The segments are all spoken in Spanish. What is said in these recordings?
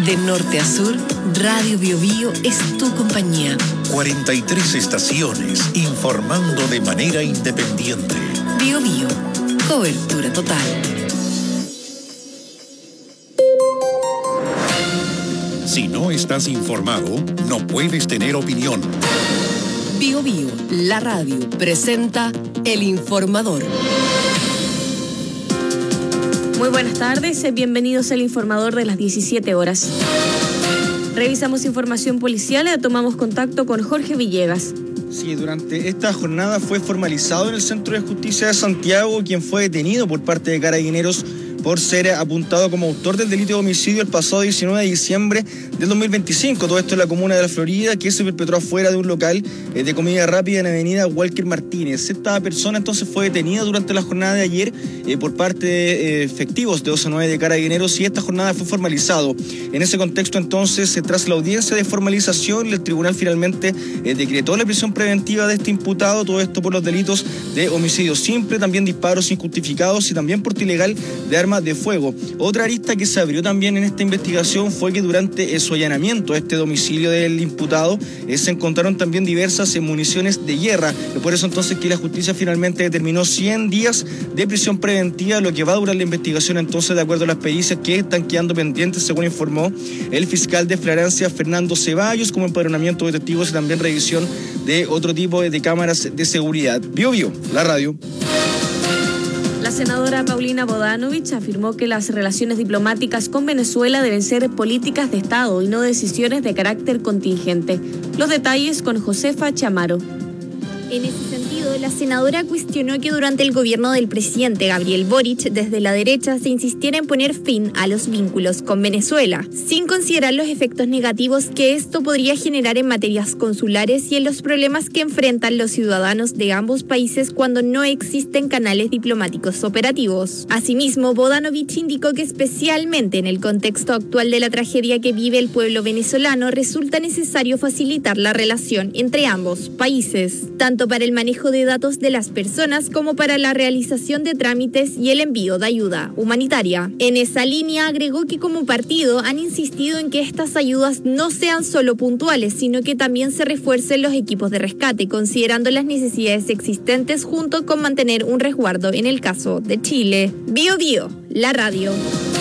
De norte a sur, Radio Biobío es tu compañía. 43 estaciones informando de manera independiente. Biobío, cobertura total. Si no estás informado, no puedes tener opinión. Biobío, la radio, presenta El Informador. Muy buenas tardes, bienvenidos al Informador de las 17 horas. Revisamos información policial y tomamos contacto con Jorge Villegas. Sí, durante esta jornada fue formalizado en el Centro de Justicia de Santiago quien fue detenido por parte de Carabineros por ser apuntado como autor del delito de homicidio el pasado 19 de diciembre del 2025. Todo esto en la comuna de La Florida, que se perpetró afuera de un local de comida rápida en la avenida Walker Martínez. Esta persona entonces fue detenida durante la jornada de ayer por parte de efectivos de 209 de Carabineros y esta jornada fue formalizado. En ese contexto entonces, tras la audiencia de formalización, el tribunal finalmente decretó la prisión preventiva de este imputado, todo esto por los delitos de homicidio simple, también disparos injustificados y también porte ilegal de armas de fuego. Otra arista que se abrió también en esta investigación fue que durante su allanamiento a este domicilio del imputado se encontraron también diversas municiones de guerra. Por eso entonces que la justicia finalmente determinó 100 días de prisión preventiva, lo que va a durar la investigación entonces de acuerdo a las pericias que están quedando pendientes, según informó el fiscal de Flagrancia Fernando Ceballos, como empadronamiento de testigos y también revisión de otro tipo de cámaras de seguridad. Biobío, la radio. La senadora Paulina Bodanovich afirmó que las relaciones diplomáticas con Venezuela deben ser políticas de Estado y no decisiones de carácter contingente. Los detalles con Josefa Chamaro. En ese sentido, la senadora cuestionó que durante el gobierno del presidente Gabriel Boric, desde la derecha se insistiera en poner fin a los vínculos con Venezuela, sin considerar los efectos negativos que esto podría generar en materias consulares y en los problemas que enfrentan los ciudadanos de ambos países cuando no existen canales diplomáticos operativos. Asimismo, Bodanovich indicó que especialmente en el contexto actual de la tragedia que vive el pueblo venezolano, resulta necesario facilitar la relación entre ambos países, tanto para el manejo de datos de las personas como para la realización de trámites y el envío de ayuda humanitaria. En esa línea agregó que como partido han insistido en que estas ayudas no sean solo puntuales, sino que también se refuercen los equipos de rescate, considerando las necesidades existentes junto con mantener un resguardo en el caso de Chile. Biobío, la radio.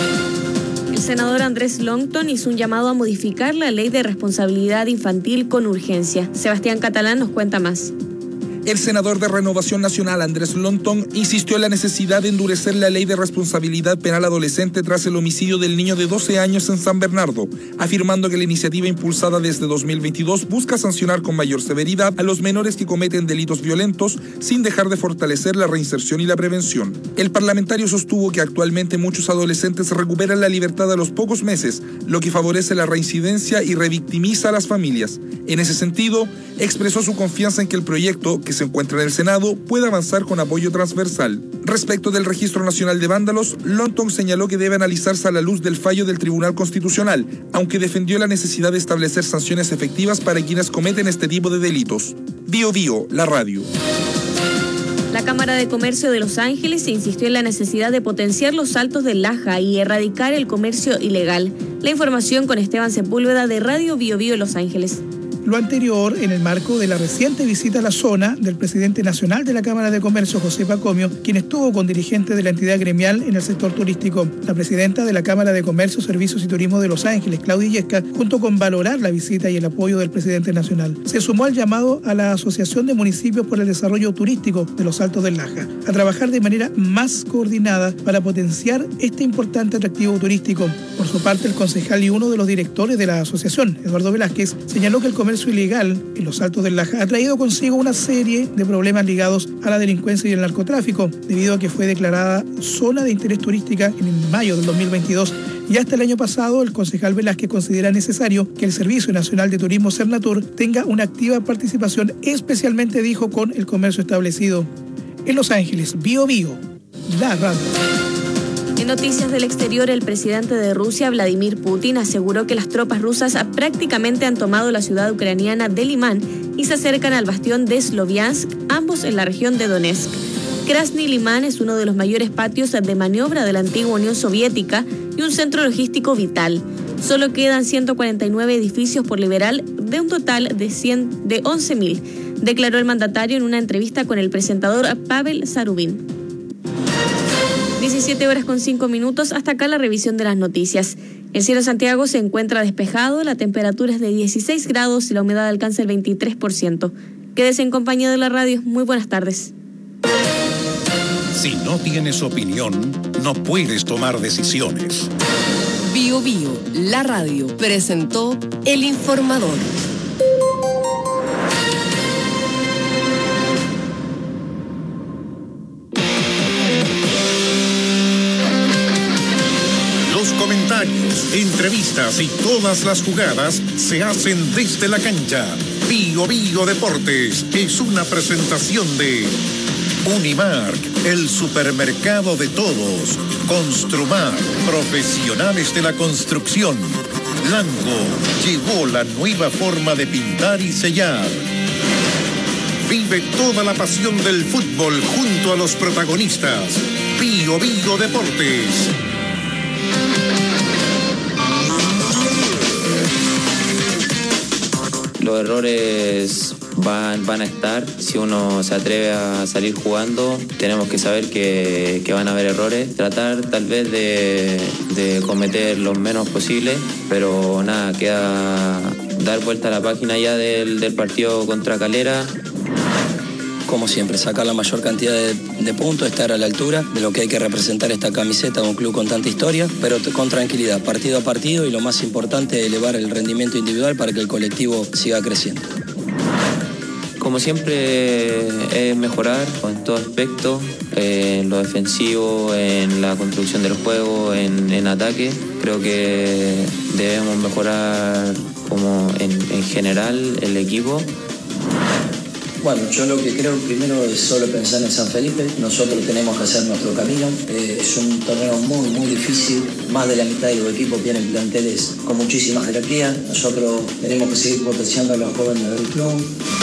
El senador Andrés Longton hizo un llamado a modificar la ley de responsabilidad infantil con urgencia. Sebastián Catalán nos cuenta más. El senador de Renovación Nacional, Andrés Longton, insistió en la necesidad de endurecer la ley de responsabilidad penal adolescente tras el homicidio del niño de 12 años en San Bernardo, afirmando que la iniciativa impulsada desde 2022 busca sancionar con mayor severidad a los menores que cometen delitos violentos sin dejar de fortalecer la reinserción y la prevención. El parlamentario sostuvo que actualmente muchos adolescentes recuperan la libertad a los pocos meses, lo que favorece la reincidencia y revictimiza a las familias. En ese sentido, expresó su confianza en que el proyecto, que se encuentra en el Senado, pueda avanzar con apoyo transversal. Respecto del Registro Nacional de Vándalos, Longton señaló que debe analizarse a la luz del fallo del Tribunal Constitucional, aunque defendió la necesidad de establecer sanciones efectivas para quienes cometen este tipo de delitos. Biobío, la radio. La Cámara de Comercio de Los Ángeles insistió en la necesidad de potenciar los saltos del Laja y erradicar el comercio ilegal. La información con Esteban Sepúlveda de Radio Biobío Los Ángeles. Lo anterior en el marco de la reciente visita a la zona del presidente nacional de la Cámara de Comercio, José Pacomio, quien estuvo con dirigentes de la entidad gremial en el sector turístico. La presidenta de la Cámara de Comercio, Servicios y Turismo de Los Ángeles, Claudia Illesca, junto con valorar la visita y el apoyo del presidente nacional, se sumó al llamado a la Asociación de Municipios por el Desarrollo Turístico de los Altos del Laja a trabajar de manera más coordinada para potenciar este importante atractivo turístico. Por su parte, el concejal y uno de los directores de la asociación, Eduardo Velázquez, señaló que el comercio ilegal en los Altos del Laja ha traído consigo una serie de problemas ligados a la delincuencia y el narcotráfico, debido a que fue declarada zona de interés turística en mayo del 2022 y hasta el año pasado el concejal Velázquez considera necesario que el Servicio Nacional de Turismo Cernatur tenga una activa participación, especialmente, dijo, con el comercio establecido. En Los Ángeles, Biobío, la radio. En noticias del exterior, el presidente de Rusia, Vladimir Putin, aseguró que las tropas rusas prácticamente han tomado la ciudad ucraniana de Limán y se acercan al bastión de Sloviansk, ambos en la región de Donetsk. Krasny Limán es uno de los mayores patios de maniobra de la antigua Unión Soviética y un centro logístico vital. Solo quedan 149 edificios por liberar de un total de 11.000, declaró el mandatario en una entrevista con el presentador Pavel Zarubin. 17:05. Hasta acá la revisión de las noticias. El cielo de Santiago se encuentra despejado, la temperatura es de 16 grados y la humedad alcanza el 23%. Quédese en compañía de la radio. Muy buenas tardes. Si no tienes opinión, no puedes tomar decisiones. Bio Bio, la radio, presentó El Informador. Los comentarios, entrevistas y todas las jugadas se hacen desde la cancha. Bio Bio Deportes es una presentación de Unimark, el supermercado de todos. Construmar, profesionales de la construcción. Lango llegó la nueva forma de pintar y sellar. Vive toda la pasión del fútbol junto a los protagonistas. Bio Bio Deportes. Los errores van a estar. Si uno se atreve a salir jugando, tenemos que saber que van a haber errores. Tratar tal vez de cometer los menos posibles, pero nada, queda dar vuelta a la página ya del partido contra Calera. Como siempre, sacar la mayor cantidad de puntos, estar a la altura de lo que hay que representar esta camiseta de un club con tanta historia, pero con tranquilidad, partido a partido, y lo más importante, elevar el rendimiento individual para que el colectivo siga creciendo. Como siempre, es mejorar en todo aspecto, en lo defensivo, en la construcción del juego, en ataque. Creo que debemos mejorar como en general el equipo. Bueno, yo lo que creo primero es solo pensar en San Felipe. Nosotros tenemos que hacer nuestro camino. Es un torneo muy, muy difícil. Más de la mitad de los equipos tienen planteles con muchísima jerarquía. Nosotros tenemos que seguir potenciando a los jóvenes del club.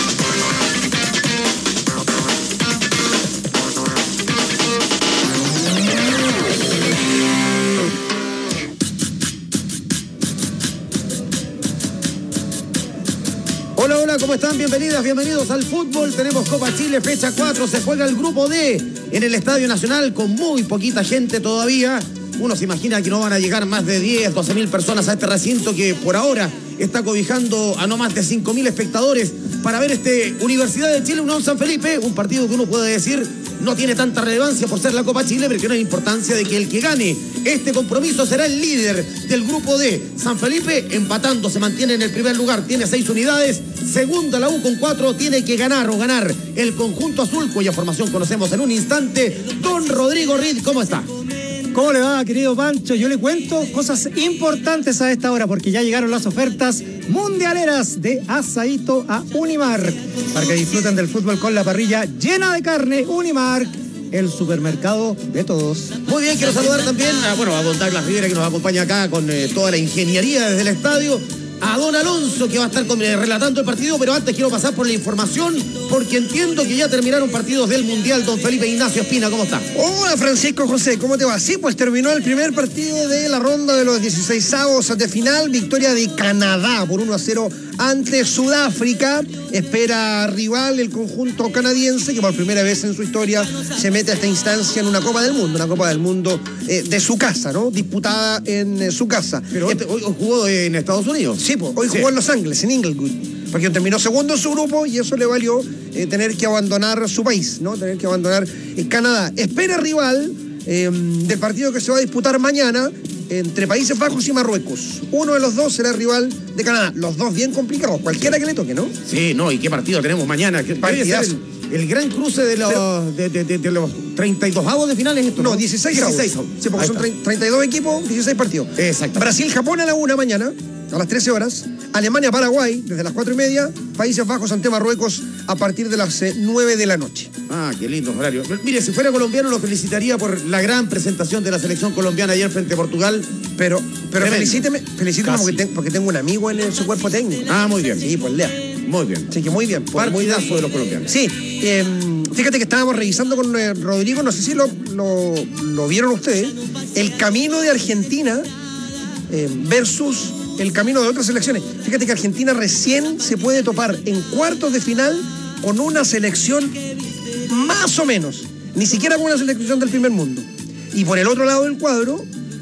Hola, ¿cómo están? Bienvenidos al fútbol. Tenemos Copa Chile, fecha 4. Se juega el grupo D en el Estadio Nacional con muy poquita gente todavía. Uno se imagina que no van a llegar más de 10, 12.000 personas a este recinto que por ahora está cobijando a no más de 5.000 espectadores para ver Universidad de Chile, Unión San Felipe, un partido que uno puede decir no tiene tanta relevancia por ser la Copa Chile, pero que tiene la importancia de que el que gane este compromiso será el líder del grupo D. San Felipe empatando se mantiene en el primer lugar, tiene 6 unidades. Segunda la U con 4, tiene que ganar el conjunto azul, cuya formación conocemos en un instante. Don Rodrigo Reed, ¿cómo está? ¿Cómo le va, querido Pancho? Yo le cuento cosas importantes a esta hora porque ya llegaron las ofertas mundialeras de Asaíto a Unimark para que disfruten del fútbol con la parrilla llena de carne. Unimark, el supermercado de todos. Muy bien, quiero saludar también a don Douglas Rivera, que nos acompaña acá con toda la ingeniería desde el estadio. A don Alonso, que va a estar relatando el partido, pero antes quiero pasar por la información, porque entiendo que ya terminaron partidos del Mundial. Don Felipe Ignacio Espina, ¿cómo está? Hola, Francisco José, ¿cómo te va? Sí, pues terminó el primer partido de la ronda de los 16avos de final, victoria de Canadá por 1-0 ante Sudáfrica. Espera rival el conjunto canadiense, que por primera vez en su historia se mete a esta instancia en una Copa del Mundo de su casa, ¿no? Disputada en su casa. Pero hoy jugó en Estados Unidos. Sí, pues hoy jugó en Los Ángeles, en Inglewood, porque terminó segundo en su grupo y eso le valió tener que abandonar su país, ¿no? Tener que abandonar Canadá. Espera rival del partido que se va a disputar mañana entre Países Bajos y Marruecos. Uno de los dos será rival de Canadá. Los dos bien complicados, cualquiera que le toque, ¿no? Sí, no, ¿y qué partido tenemos mañana? Partidazo. El gran cruce de los 32avos de finales. Esto, ¿no? 16avos. Sí, porque son 32 equipos, 16 partidos. Exacto. Brasil-Japón a la 1 mañana, a las 13 horas. Alemania-Paraguay, desde las 4:30. Países Bajos ante Marruecos a partir de las 9 de la noche. Ah, qué lindo horario. Mire, si fuera colombiano lo felicitaría por la gran presentación de la selección colombiana ayer frente a Portugal. Pero felicíteme porque tengo un amigo en su cuerpo técnico. Ah, muy bien. Sí, pues lea. Muy bien. Sí, que muy bien. Partidazo de los colombianos. Sí, fíjate que estábamos revisando con Rodrigo, no sé si lo vieron ustedes, el camino de Argentina versus el camino de otras selecciones. Fíjate que Argentina recién se puede topar en cuartos de final con una selección más o menos, ni siquiera con una selección del primer mundo. Y por el otro lado del cuadro,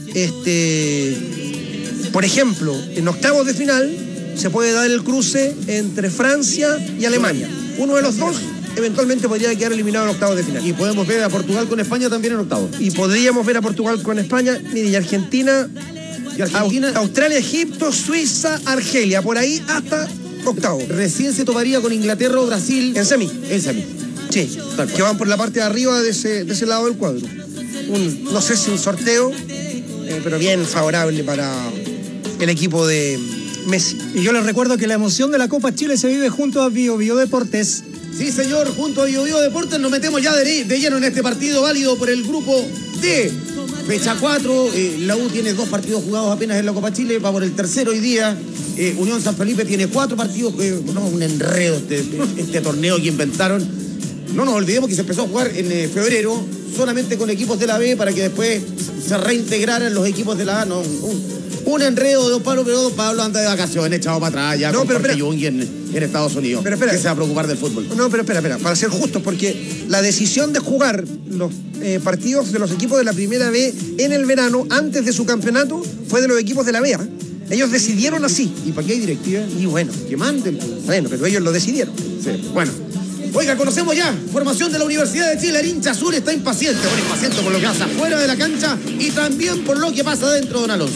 por ejemplo, en octavos de final se puede dar el cruce entre Francia y Alemania. Uno de los dos eventualmente podría quedar eliminado en octavos de final. Y podemos ver a Portugal con España también en octavos. Y podríamos ver a Portugal con España, mire, y Argentina, Australia, Egipto, Suiza, Argelia, por ahí hasta octavos. Recién se toparía con Inglaterra o Brasil. En semi. Sí, que van por la parte de arriba de ese lado del cuadro. No sé si un sorteo, pero bien favorable para el equipo de Messi. Y yo les recuerdo que la emoción de la Copa Chile se vive junto a Bio Deportes. Sí, señor, junto a Bio Deportes nos metemos ya de lleno en este partido válido por el grupo D. Fecha 4, la U tiene 2 partidos jugados apenas en la Copa Chile, va por el tercero hoy día. Unión San Felipe tiene 4 partidos, un enredo este torneo que inventaron. No nos olvidemos que se empezó a jugar en febrero solamente con equipos de la B para que después se reintegraran los equipos de la A. Un enredo de Don Pablo, pero Don Pablo anda de vacaciones, echado para atrás ya con Jorge Jung en Estados Unidos. Pero espera, que se va a preocupar del fútbol. No, pero espera, para ser justos, porque la decisión de jugar los partidos de los equipos de la primera B en el verano, antes de su campeonato, fue de los equipos de la B. Ellos decidieron así. ¿Y para qué hay directiva? Y bueno, que manden. Bueno, pero ellos lo decidieron. Sí. Bueno. Oiga, conocemos ya formación de la Universidad de Chile. El hincha azul está impaciente por lo que pasa fuera de la cancha y también por lo que pasa dentro, don Alonso.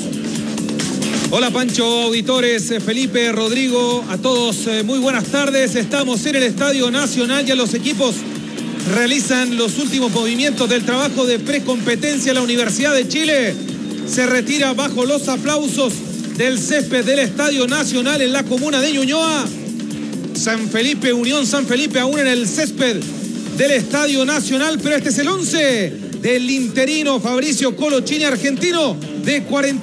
Hola Pancho, auditores, Felipe, Rodrigo, a todos muy buenas tardes. Estamos en el Estadio Nacional, ya los equipos realizan los últimos movimientos del trabajo de precompetencia. La Universidad de Chile se retira bajo los aplausos del césped del Estadio Nacional en la comuna de Ñuñoa. San Felipe, Unión San Felipe aún en el césped del Estadio Nacional, pero este es el 11 del interino Fabricio Colochini, argentino de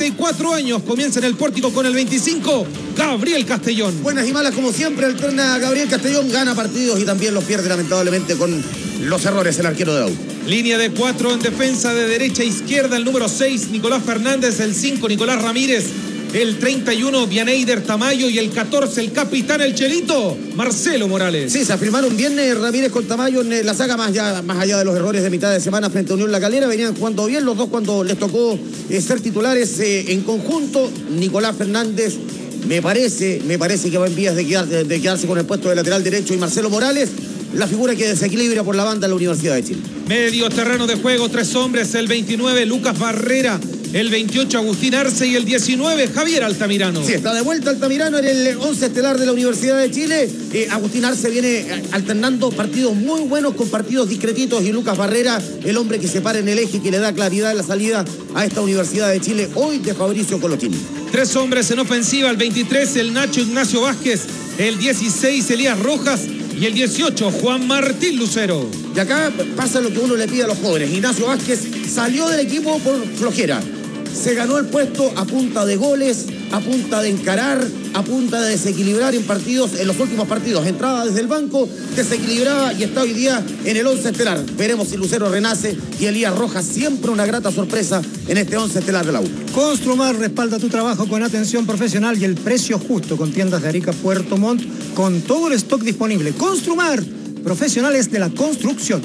44 años. Comienza en el pórtico con el 25, Gabriel Castellón. Buenas y malas como siempre, alterna Gabriel Castellón, gana partidos y también los pierde lamentablemente con los errores el arquero de la U. Línea de 4 en defensa de derecha a izquierda, el número 6, Nicolás Fernández, el 5, Nicolás Ramírez, el 31, Vianeider Tamayo y el 14, el capitán, el Chelito, Marcelo Morales. Sí, se afirmaron bien Ramírez con Tamayo en la saga, más allá de los errores de mitad de semana frente a Unión La Calera. Venían jugando bien los dos cuando les tocó ser titulares en conjunto. Nicolás Fernández me parece que va en vías de quedarse con el puesto de lateral derecho, y Marcelo Morales, la figura que desequilibra por la banda en la Universidad de Chile. Medio terreno de juego, 3 hombres, el 29, Lucas Barrera, el 28, Agustín Arce, y el 19, Javier Altamirano. Sí, está de vuelta Altamirano en el 11 estelar de la Universidad de Chile. Agustín Arce viene alternando partidos muy buenos con partidos discretitos, y Lucas Barrera, el hombre que se para en el eje y que le da claridad en la salida a esta Universidad de Chile, hoy de Fabricio Colochini. 3 hombres en ofensiva, el 23, el Nacho Ignacio Vázquez, el 16, Elías Rojas, y el 18, Juan Martín Lucero. Y acá pasa lo que uno le pide a los jóvenes. Ignacio Vázquez salió del equipo por flojera. Se ganó el puesto a punta de goles, a punta de encarar, a punta de desequilibrar en los últimos partidos. Entraba desde el banco, desequilibraba y está hoy día en el 11 estelar. Veremos si Lucero renace, y Elías Rojas, siempre una grata sorpresa en este 11 estelar de la U. Construmar respalda tu trabajo con atención profesional y el precio justo, con tiendas de Arica, Puerto Montt, con todo el stock disponible. Construmar, profesionales de la construcción.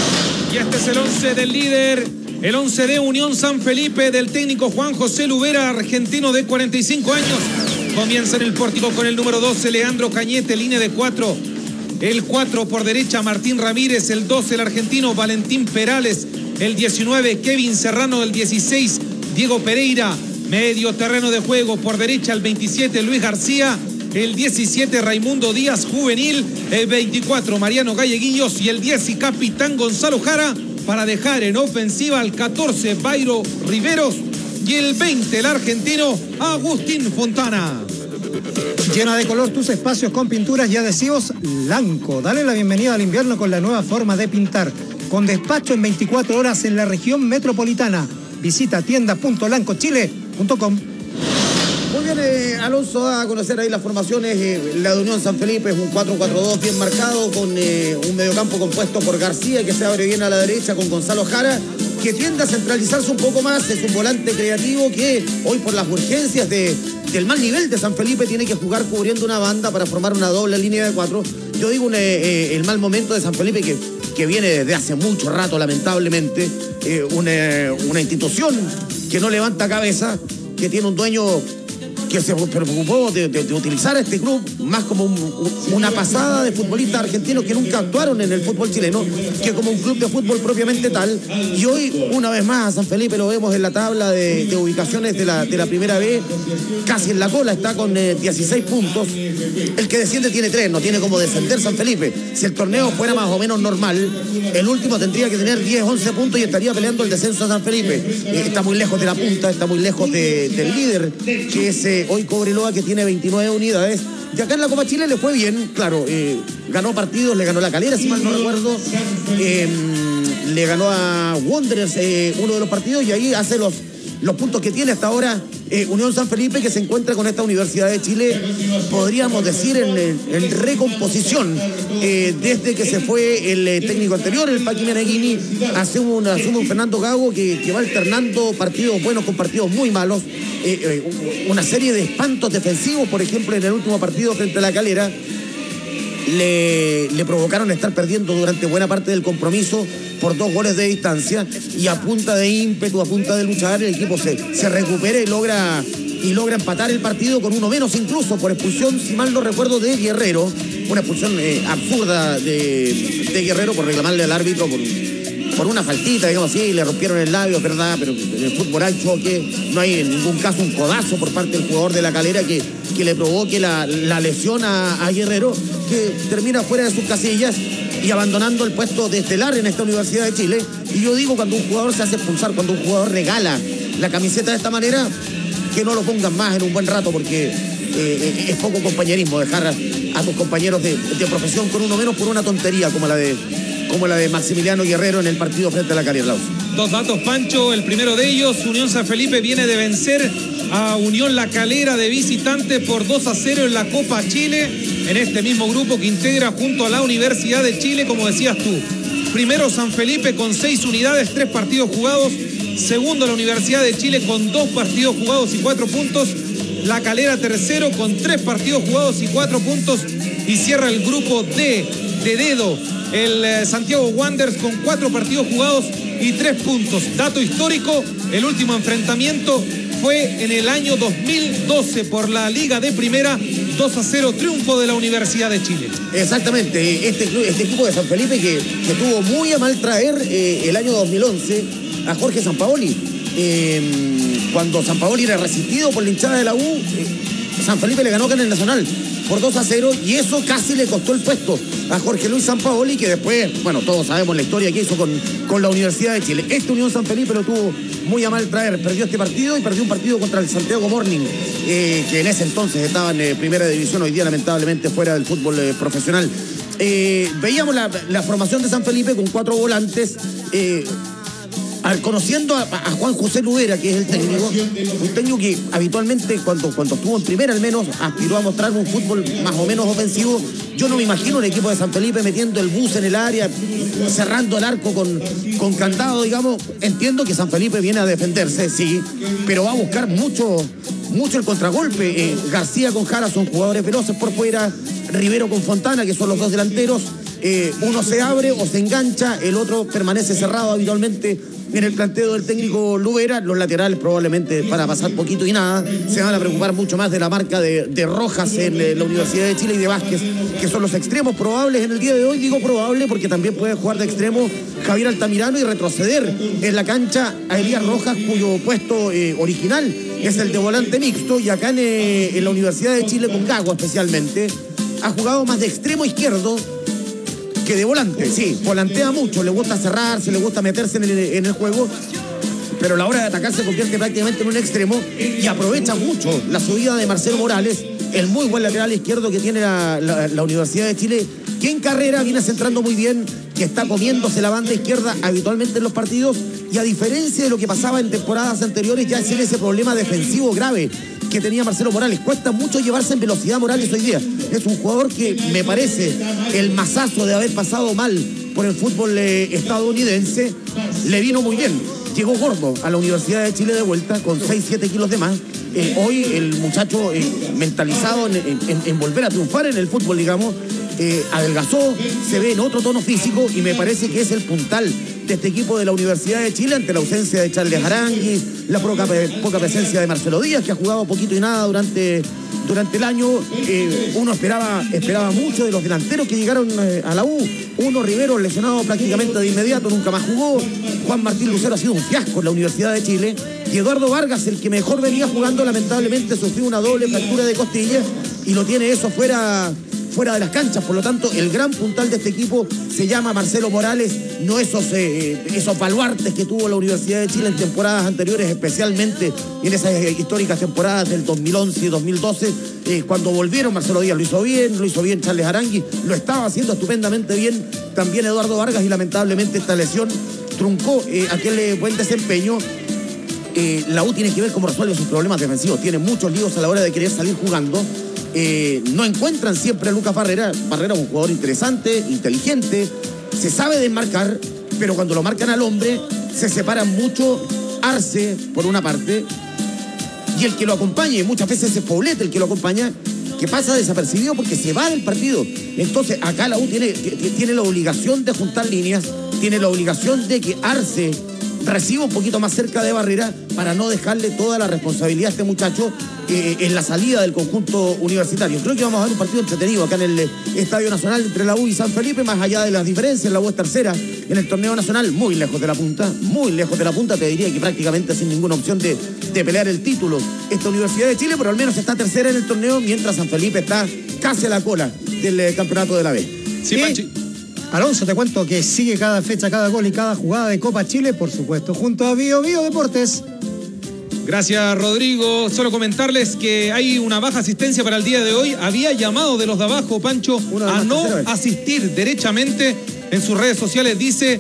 Y este es el 11 del líder, el 11 de Unión San Felipe, del técnico Juan José Lubera, argentino de 45 años. Comienza en el pórtico con el número 12, Leandro Cañete, línea de 4. El 4 por derecha, Martín Ramírez, el 12, el argentino Valentín Perales, el 19, Kevin Serrano, el 16, Diego Pereira. Medio terreno de juego por derecha, el 27, Luis García, el 17, Raimundo Díaz, juvenil, el 24, Mariano Galleguillos, y el 10, y capitán Gonzalo Jara, para dejar en ofensiva al 14, Bairo Riveros, y el 20, el argentino Agustín Fontana. Llena de color tus espacios con pinturas y adhesivos Lanco. Dale la bienvenida al invierno con la nueva forma de pintar, con despacho en 24 horas en la región metropolitana. Visita tienda.lancochile.com. Muy bien, Alonso va a conocer ahí las formaciones. La de Unión San Felipe es un 4-4-2 bien marcado, con un mediocampo compuesto por García, que se abre bien a la derecha con Gonzalo Jara, que tiende a centralizarse un poco más. Es un volante creativo que hoy, por las urgencias del mal nivel de San Felipe, tiene que jugar cubriendo una banda para formar una doble línea de 4. Yo digo el mal momento de San Felipe que viene desde hace mucho rato, lamentablemente. Una institución que no levanta cabeza, que tiene un dueño que se preocupó de utilizar a este club más como una pasada de futbolistas argentinos que nunca actuaron en el fútbol chileno, que como un club de fútbol propiamente tal. Y hoy, una vez más, a San Felipe lo vemos en la tabla de ubicaciones de la primera B, casi en la cola, está con 16 puntos. El que desciende tiene 3, no tiene como descender San Felipe. Si el torneo fuera más o menos normal, el último tendría que tener 10, 11 puntos y estaría peleando el descenso a San Felipe. Está muy lejos de la punta, está muy lejos del líder, que es hoy Cobreloa, que tiene 29 unidades. Y acá en la Copa Chile le fue bien, claro, ganó partidos, le ganó La Calera, si mal no recuerdo, le ganó a Wanderers uno de los partidos, y ahí hace los puntos que tiene hasta ahora Unión San Felipe, que se encuentra con esta Universidad de Chile, podríamos decir, en recomposición. Desde que se fue el técnico anterior, el Paqui Meneghini, asume un Fernando Gago que va alternando partidos buenos con partidos muy malos. Una serie de espantos defensivos, por ejemplo, en el último partido frente a La Calera, le provocaron estar perdiendo durante buena parte del compromiso por 2 goles de distancia, y a punta de ímpetu, a punta de luchar, el equipo se recupera y logra empatar el partido con uno menos, incluso por expulsión, si mal no recuerdo, de Guerrero, una expulsión absurda de Guerrero por reclamarle al árbitro por una faltita, digamos así, le rompieron el labio, es verdad, pero en el fútbol hay choque, no hay en ningún caso un codazo por parte del jugador de La Calera que le provoque la lesión a Guerrero, que termina fuera de sus casillas y abandonando el puesto de estelar en esta Universidad de Chile. Y yo digo, cuando un jugador se hace expulsar, cuando un jugador regala la camiseta de esta manera, que no lo pongan más en un buen rato, porque es poco compañerismo dejar a tus compañeros de profesión con uno menos por una tontería como la de Maximiliano Guerrero en el partido frente a La Calera. 2 datos, Pancho. El primero de ellos: Unión San Felipe viene de vencer a Unión La Calera de visitante por 2-0 en la Copa Chile, en este mismo grupo que integra junto a la Universidad de Chile, como decías tú. Primero San Felipe con 6 unidades, 3 partidos jugados. Segundo la Universidad de Chile con 2 partidos jugados y 4 puntos. La Calera tercero con 3 partidos jugados y 4 puntos. Y cierra el grupo D de dedo el Santiago Wanderers con 4 partidos jugados y 3 puntos. Dato histórico: el último enfrentamiento fue en el año 2012 por la Liga de Primera, 2-0, triunfo de la Universidad de Chile. Exactamente, este equipo de San Felipe que tuvo muy a mal traer el año 2011 a Jorge Sampaoli. Cuando Sampaoli era resistido por la hinchada de la U, San Felipe le ganó acá en el Nacional por 2-0, y eso casi le costó el puesto a Jorge Luis Sampaoli, que después, bueno, todos sabemos la historia que hizo con la Universidad de Chile. Esta Unión San Felipe lo tuvo muy a mal traer, perdió este partido y perdió un partido contra el Santiago Morning, que en ese entonces estaba en primera división, hoy día lamentablemente fuera del fútbol profesional. Veíamos la formación de San Felipe con 4 volantes, conociendo a Juan José Lubera, que es el técnico, un técnico que habitualmente cuando estuvo en primera al menos aspiró a mostrar un fútbol más o menos ofensivo. Yo no me imagino un equipo de San Felipe metiendo el bus en el área, cerrando el arco con candado, digamos. Entiendo que San Felipe viene a defenderse, sí, pero va a buscar mucho el contragolpe. García con Jara son jugadores veloces por fuera, Rivero con Fontana, que son los 2 delanteros. Uno se abre o se engancha, el otro permanece cerrado habitualmente en el planteo del técnico Lubera. Los laterales probablemente van a pasar poquito y nada, se van a preocupar mucho más de la marca de Rojas en la Universidad de Chile y de Vázquez, que son los extremos probables en el día de hoy. Digo probable porque también puede jugar de extremo Javier Altamirano y retroceder en la cancha a Elías Rojas, cuyo puesto original es el de volante mixto, y acá en la Universidad de Chile con Gago especialmente ha jugado más de extremo izquierdo que de volante. Sí, volantea mucho, le gusta cerrarse, le gusta meterse en el juego, pero a la hora de atacar se convierte prácticamente en un extremo y aprovecha mucho la subida de Marcelo Morales, el muy buen lateral izquierdo que tiene la Universidad de Chile, que en carrera viene centrando muy bien, que está comiéndose la banda izquierda habitualmente en los partidos, y a diferencia de lo que pasaba en temporadas anteriores, ya tiene ese problema defensivo grave que tenía Marcelo Morales. Cuesta mucho llevarse en velocidad Morales hoy día. Es un jugador que me parece el mazazo de haber pasado mal por el fútbol estadounidense, le vino muy bien. Llegó gordo a la Universidad de Chile de vuelta con 6-7 kilos de más. Hoy el muchacho mentalizado en volver a triunfar en el fútbol, digamos, adelgazó, se ve en otro tono físico y me parece que es el puntal de este equipo de la Universidad de Chile ante la ausencia de Charles Aranguis, la poca presencia de Marcelo Díaz, que ha jugado poquito y nada durante el año. Uno esperaba mucho de los delanteros que llegaron a la U. Uno, Rivero, lesionado prácticamente de inmediato, nunca más jugó. Juan Martín Lucero ha sido un fiasco en la Universidad de Chile. Y Eduardo Vargas, el que mejor venía jugando, lamentablemente sufrió una doble fractura de costilla y lo tiene eso fuera de las canchas. Por lo tanto, el gran puntal de este equipo se llama Marcelo Morales, no esos baluartes que tuvo la Universidad de Chile en temporadas anteriores, especialmente en esas históricas temporadas del 2011 y 2012, cuando volvieron. Marcelo Díaz lo hizo bien Charles Aranguis, lo estaba haciendo estupendamente bien también Eduardo Vargas, y lamentablemente esta lesión truncó aquel buen desempeño. La U tiene que ver cómo resuelve sus problemas defensivos, tiene muchos líos a la hora de querer salir jugando. No encuentran siempre a Lucas Barrera. Barrera es un jugador interesante, inteligente, se sabe desmarcar, pero cuando lo marcan al hombre se separan mucho. Arce, por una parte, y el que lo acompañe, muchas veces es Poblete el que lo acompaña, que pasa desapercibido porque se va del partido. Entonces acá la U tiene la obligación de juntar líneas, tiene la obligación de que Arce reciba un poquito más cerca de Barrera para no dejarle toda la responsabilidad a este muchacho en la salida del conjunto universitario. Creo que vamos a ver un partido entretenido acá en el Estadio Nacional entre la U y San Felipe, más allá de las diferencias. La U es tercera en el torneo nacional, muy lejos de la punta, te diría que prácticamente sin ninguna opción de pelear el título esta Universidad de Chile, pero al menos está tercera en el torneo, mientras San Felipe está casi a la cola del campeonato de la B. Sí, Panchi. Alonso, te cuento que sigue cada fecha, cada gol y cada jugada de Copa Chile, por supuesto, junto a Bio Deportes. Gracias, Rodrigo. Solo comentarles que hay una baja asistencia para el día de hoy. Había llamado de los de abajo, Pancho, a no asistir derechamente. En sus redes sociales dice,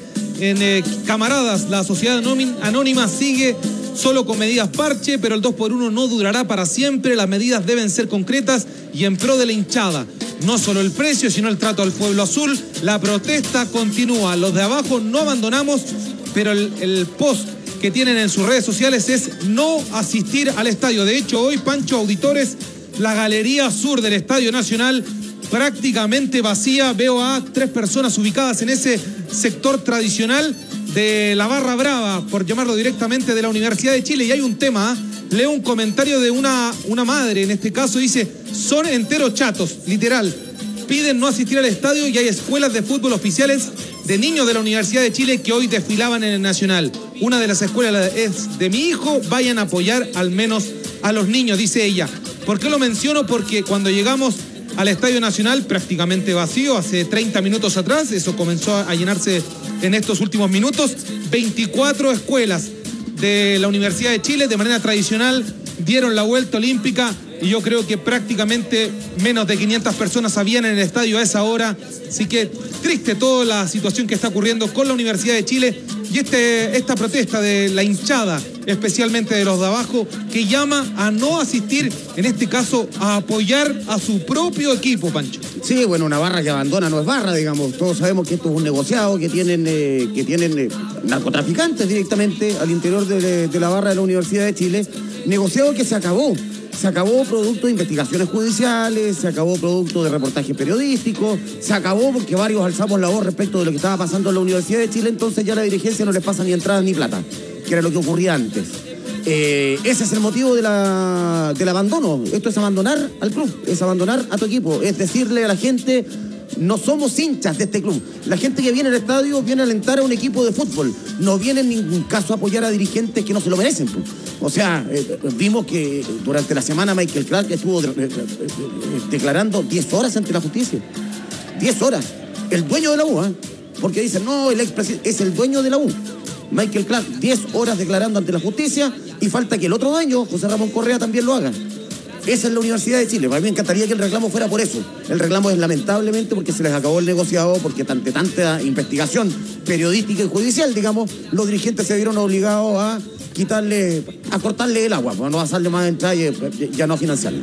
camaradas, la sociedad anónima sigue solo con medidas parche, pero el 2x1 no durará para siempre. Las medidas deben ser concretas y en pro de la hinchada. No solo el precio, sino el trato al pueblo azul. La protesta continúa. Los de abajo no abandonamos, pero el post que tienen en sus redes sociales es no asistir al estadio. De hecho, hoy, Pancho, auditores, la galería sur del Estadio Nacional prácticamente vacía. Veo a 3 personas ubicadas en ese sector tradicional de la Barra Brava, por llamarlo directamente, de la Universidad de Chile. Y hay un tema, leo un comentario de una madre, en este caso dice, son enteros chatos, literal. Piden no asistir al estadio y hay escuelas de fútbol oficiales de niños de la Universidad de Chile que hoy desfilaban en el Nacional. Una de las escuelas es de mi hijo, vayan a apoyar al menos a los niños, dice ella. ¿Por qué lo menciono? Porque cuando llegamos al Estadio Nacional, prácticamente vacío, hace 30 minutos atrás, eso comenzó a llenarse en estos últimos minutos, 24 escuelas de la Universidad de Chile de manera tradicional dieron la vuelta olímpica y yo creo que prácticamente menos de 500 personas habían en el estadio a esa hora. Así que triste toda la situación que está ocurriendo con la Universidad de Chile y esta protesta de la hinchada, especialmente de los de abajo, que llama a no asistir, en este caso a apoyar a su propio equipo, Pancho. Sí, bueno, una barra que abandona no es barra, digamos. Todos sabemos que esto es un negociado, que tienen narcotraficantes directamente al interior de la barra de la Universidad de Chile. Negociado que se acabó. Se acabó producto de investigaciones judiciales, se acabó producto de reportajes periodísticos, se acabó porque varios alzamos la voz respecto de lo que estaba pasando en la Universidad de Chile, entonces ya la dirigencia no les pasa ni entradas ni plata, que era lo que ocurría antes. Ese es el motivo del abandono. Esto es abandonar al club, es abandonar a tu equipo, es decirle a la gente, no somos hinchas de este club. La gente que viene al estadio viene a alentar a un equipo de fútbol, no viene en ningún caso a apoyar a dirigentes que no se lo merecen. O sea, vimos que durante la semana Michael Clark estuvo declarando 10 horas ante la justicia. 10 horas. El dueño de la U, porque dicen, no, el expresidente es el dueño de la U. Michael Clark, 10 horas declarando ante la justicia y falta que el otro dueño, José Ramón Correa, también lo haga. Esa es la Universidad de Chile. A mí me encantaría que el reclamo fuera por eso. El reclamo es lamentablemente porque se les acabó el negociado, porque tanta investigación periodística y judicial, digamos, los dirigentes se vieron obligados a cortarle el agua, para no pasarle más en detalle, ya no financiarlo.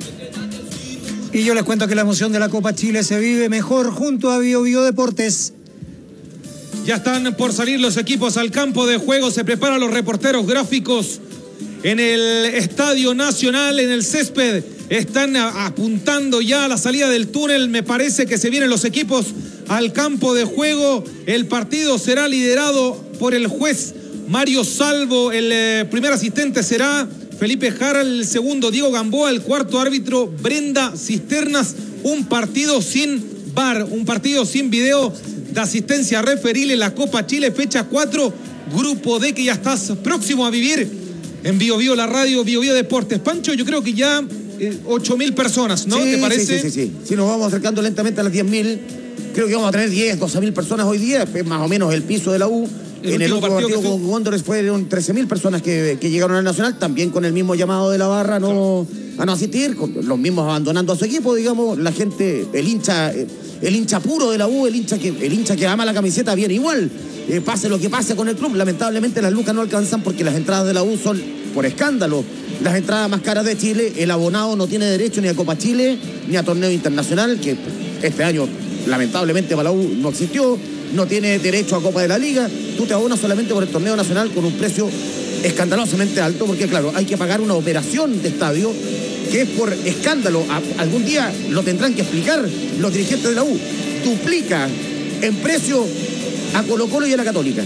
Y yo les cuento que la emoción de la Copa Chile se vive mejor junto a Bio Deportes. Ya están por salir los equipos al campo de juego. Se preparan los reporteros gráficos en el Estadio Nacional, en el césped. Están apuntando ya a la salida del túnel. Me parece que se vienen los equipos al campo de juego. El partido será liderado por el juez Mario Salvo. El primer asistente será Felipe Jara, el segundo Diego Gamboa, el cuarto árbitro Brenda Cisternas. Un partido sin VAR, un partido sin video de asistencia referil en la Copa Chile, fecha 4, Grupo D, que ya estás próximo a vivir en Bio Bio, la radio Bio Bio Deportes. Pancho, yo creo que ya 8.000 personas, ¿no? Sí, ¿te parece? Sí. Si nos vamos acercando lentamente a las 10.000, creo que vamos a tener 10, 12.000 personas hoy día, es más o menos el piso de la U. En el último partido con Wanderers fueron 13.000 personas que llegaron al Nacional, también con el mismo llamado de la barra a no asistir, con los mismos abandonando a su equipo, digamos, la gente, el hincha puro de la U, el hincha que ama la camiseta viene igual, pase lo que pase con el club. Lamentablemente las lucas no alcanzan porque las entradas de la U son, por escándalo, las entradas más caras de Chile. El abonado no tiene derecho ni a Copa Chile ni a torneo internacional, que este año lamentablemente para la U no existió. No tiene derecho a Copa de la Liga. Tú te abonas solamente por el torneo nacional con un precio escandalosamente alto, porque claro, hay que pagar una operación de estadio que es por escándalo. Algún día lo tendrán que explicar los dirigentes de la U. Duplica en precio a Colo-Colo y a la Católica,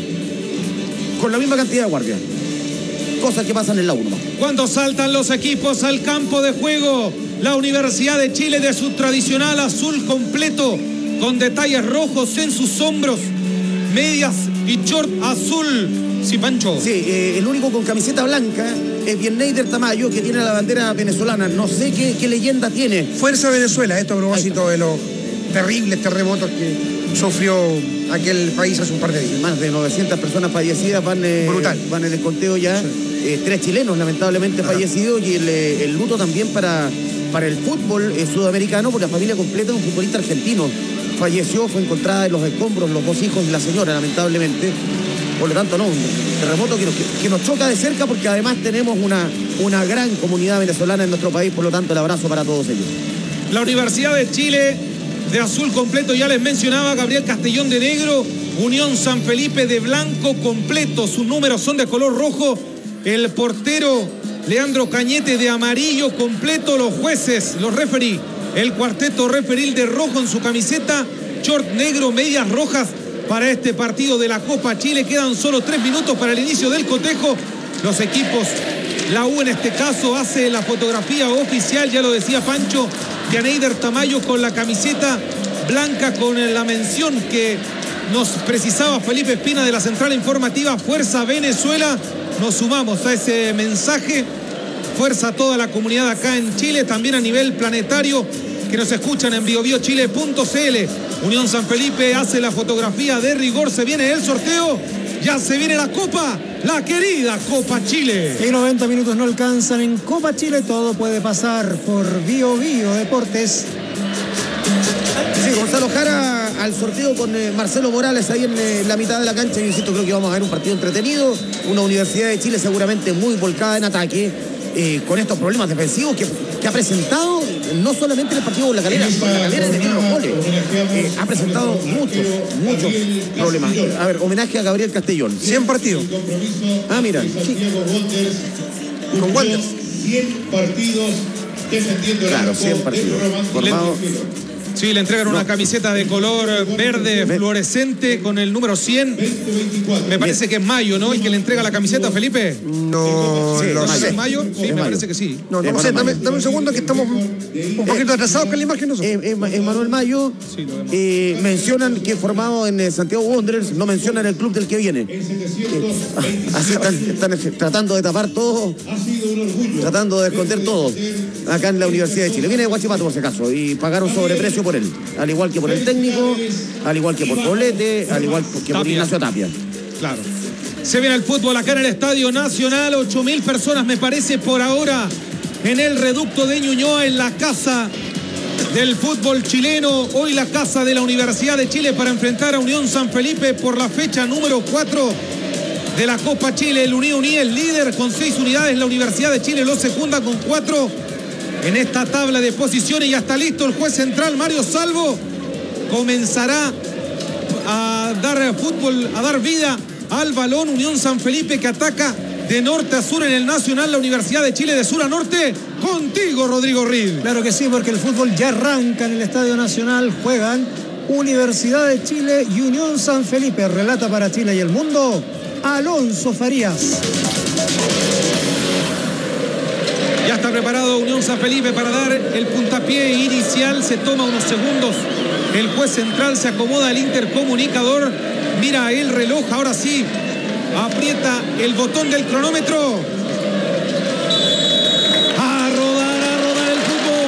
con la misma cantidad de guardias. Cosas que pasan en la U nomás. Cuando saltan los equipos al campo de juego, la Universidad de Chile de su tradicional azul completo, con detalles rojos en sus hombros, medias y short azul. Sí, Pancho. Sí, el único con camiseta blanca es Bienneider Tamayo, que tiene la bandera venezolana. No sé qué leyenda tiene. Fuerza Venezuela, esto a propósito de los terribles terremotos que sufrió aquel país hace un par de días. Más de 900 personas fallecidas van en el conteo ya. Sí. 3 chilenos lamentablemente fallecidos, y el luto también para el fútbol sudamericano, por la familia completa de un futbolista argentino. Falleció, fue encontrada en los escombros, los 2 hijos y la señora, lamentablemente. Por lo tanto, no, un terremoto que nos choca de cerca, porque además tenemos una gran comunidad venezolana en nuestro país. Por lo tanto, el abrazo para todos ellos. La Universidad de Chile de azul completo, ya les mencionaba, Gabriel Castellón de negro, Unión San Felipe de blanco completo, sus números son de color rojo, el portero Leandro Cañete de amarillo completo, los jueces, los referí, el cuarteto referil de rojo en su camiseta, short negro, medias rojas para este partido de la Copa Chile. Quedan solo 3 minutos para el inicio del cotejo. Los equipos, la U en este caso, hace la fotografía oficial, ya lo decía Pancho, de Bienneider Tamayo con la camiseta blanca, con la mención que nos precisaba Felipe Espina de la central informativa, Fuerza Venezuela. Nos sumamos a ese mensaje. Fuerza a toda la comunidad acá en Chile, también a nivel planetario, que nos escuchan en biobiochile.cl. Unión San Felipe hace la fotografía de rigor, se viene el sorteo, ya se viene la Copa, la querida Copa Chile. Y 90 minutos no alcanzan en Copa Chile, todo puede pasar por Bio Bio Deportes. Sí, Gonzalo Jara al sorteo con Marcelo Morales ahí en la mitad de la cancha. Yo insisto, creo que vamos a ver un partido entretenido, una Universidad de Chile seguramente muy volcada en ataque, con estos problemas defensivos que ha presentado, no solamente en el partido con la Calera, en los goles, ha presentado muchos problemas. A ver, homenaje a Gabriel Castellón. 100 partidos. Ah, mira. Con Wanderers. 100 partidos defendiendo. Claro, 100 partidos. Formado. Sí, le entregan una camiseta de color verde fluorescente con el número 100. Me parece que es Mayo, ¿no? El que le entrega la camiseta, Felipe. No, sí, lo sé. ¿Es Mayo? Sí, me parece que sí. No sé, dame un segundo que estamos un poquito atrasados con la imagen nosotros. Es Manuel Mayo. Sí, mencionan que es formado en Santiago Wanderers, no mencionan el club del que viene. Así están tratando de tapar todo, tratando de esconder todo acá en la Universidad de Chile. Viene de Huachipato, por si acaso, y pagaron sobreprecio por él, al igual que por el técnico, al igual que por Poblete, al igual que por Ignacio Tapia. Claro. Se viene el fútbol acá en el Estadio Nacional, 8.000 personas me parece por ahora en el reducto de Ñuñoa, en la casa del fútbol chileno. Hoy la casa de la Universidad de Chile para enfrentar a Unión San Felipe por la fecha número 4 de la Copa Chile. El Unión es líder con 6 unidades, la Universidad de Chile lo secunda con 4 en esta tabla de posiciones. Ya está listo el juez central Mario Salvo. Comenzará a dar fútbol, a dar vida al balón. Unión San Felipe que ataca de norte a sur en el Nacional, la Universidad de Chile de sur a norte. Contigo, Rodrigo Reed. Claro que sí, porque el fútbol ya arranca en el Estadio Nacional. Juegan Universidad de Chile y Unión San Felipe. Relata para Chile y el mundo Alonso Farías. Ya está preparado Unión San Felipe para dar el puntapié inicial. Se toma unos segundos. El juez central se acomoda el intercomunicador. Mira el reloj. Ahora sí. Aprieta el botón del cronómetro. A rodar el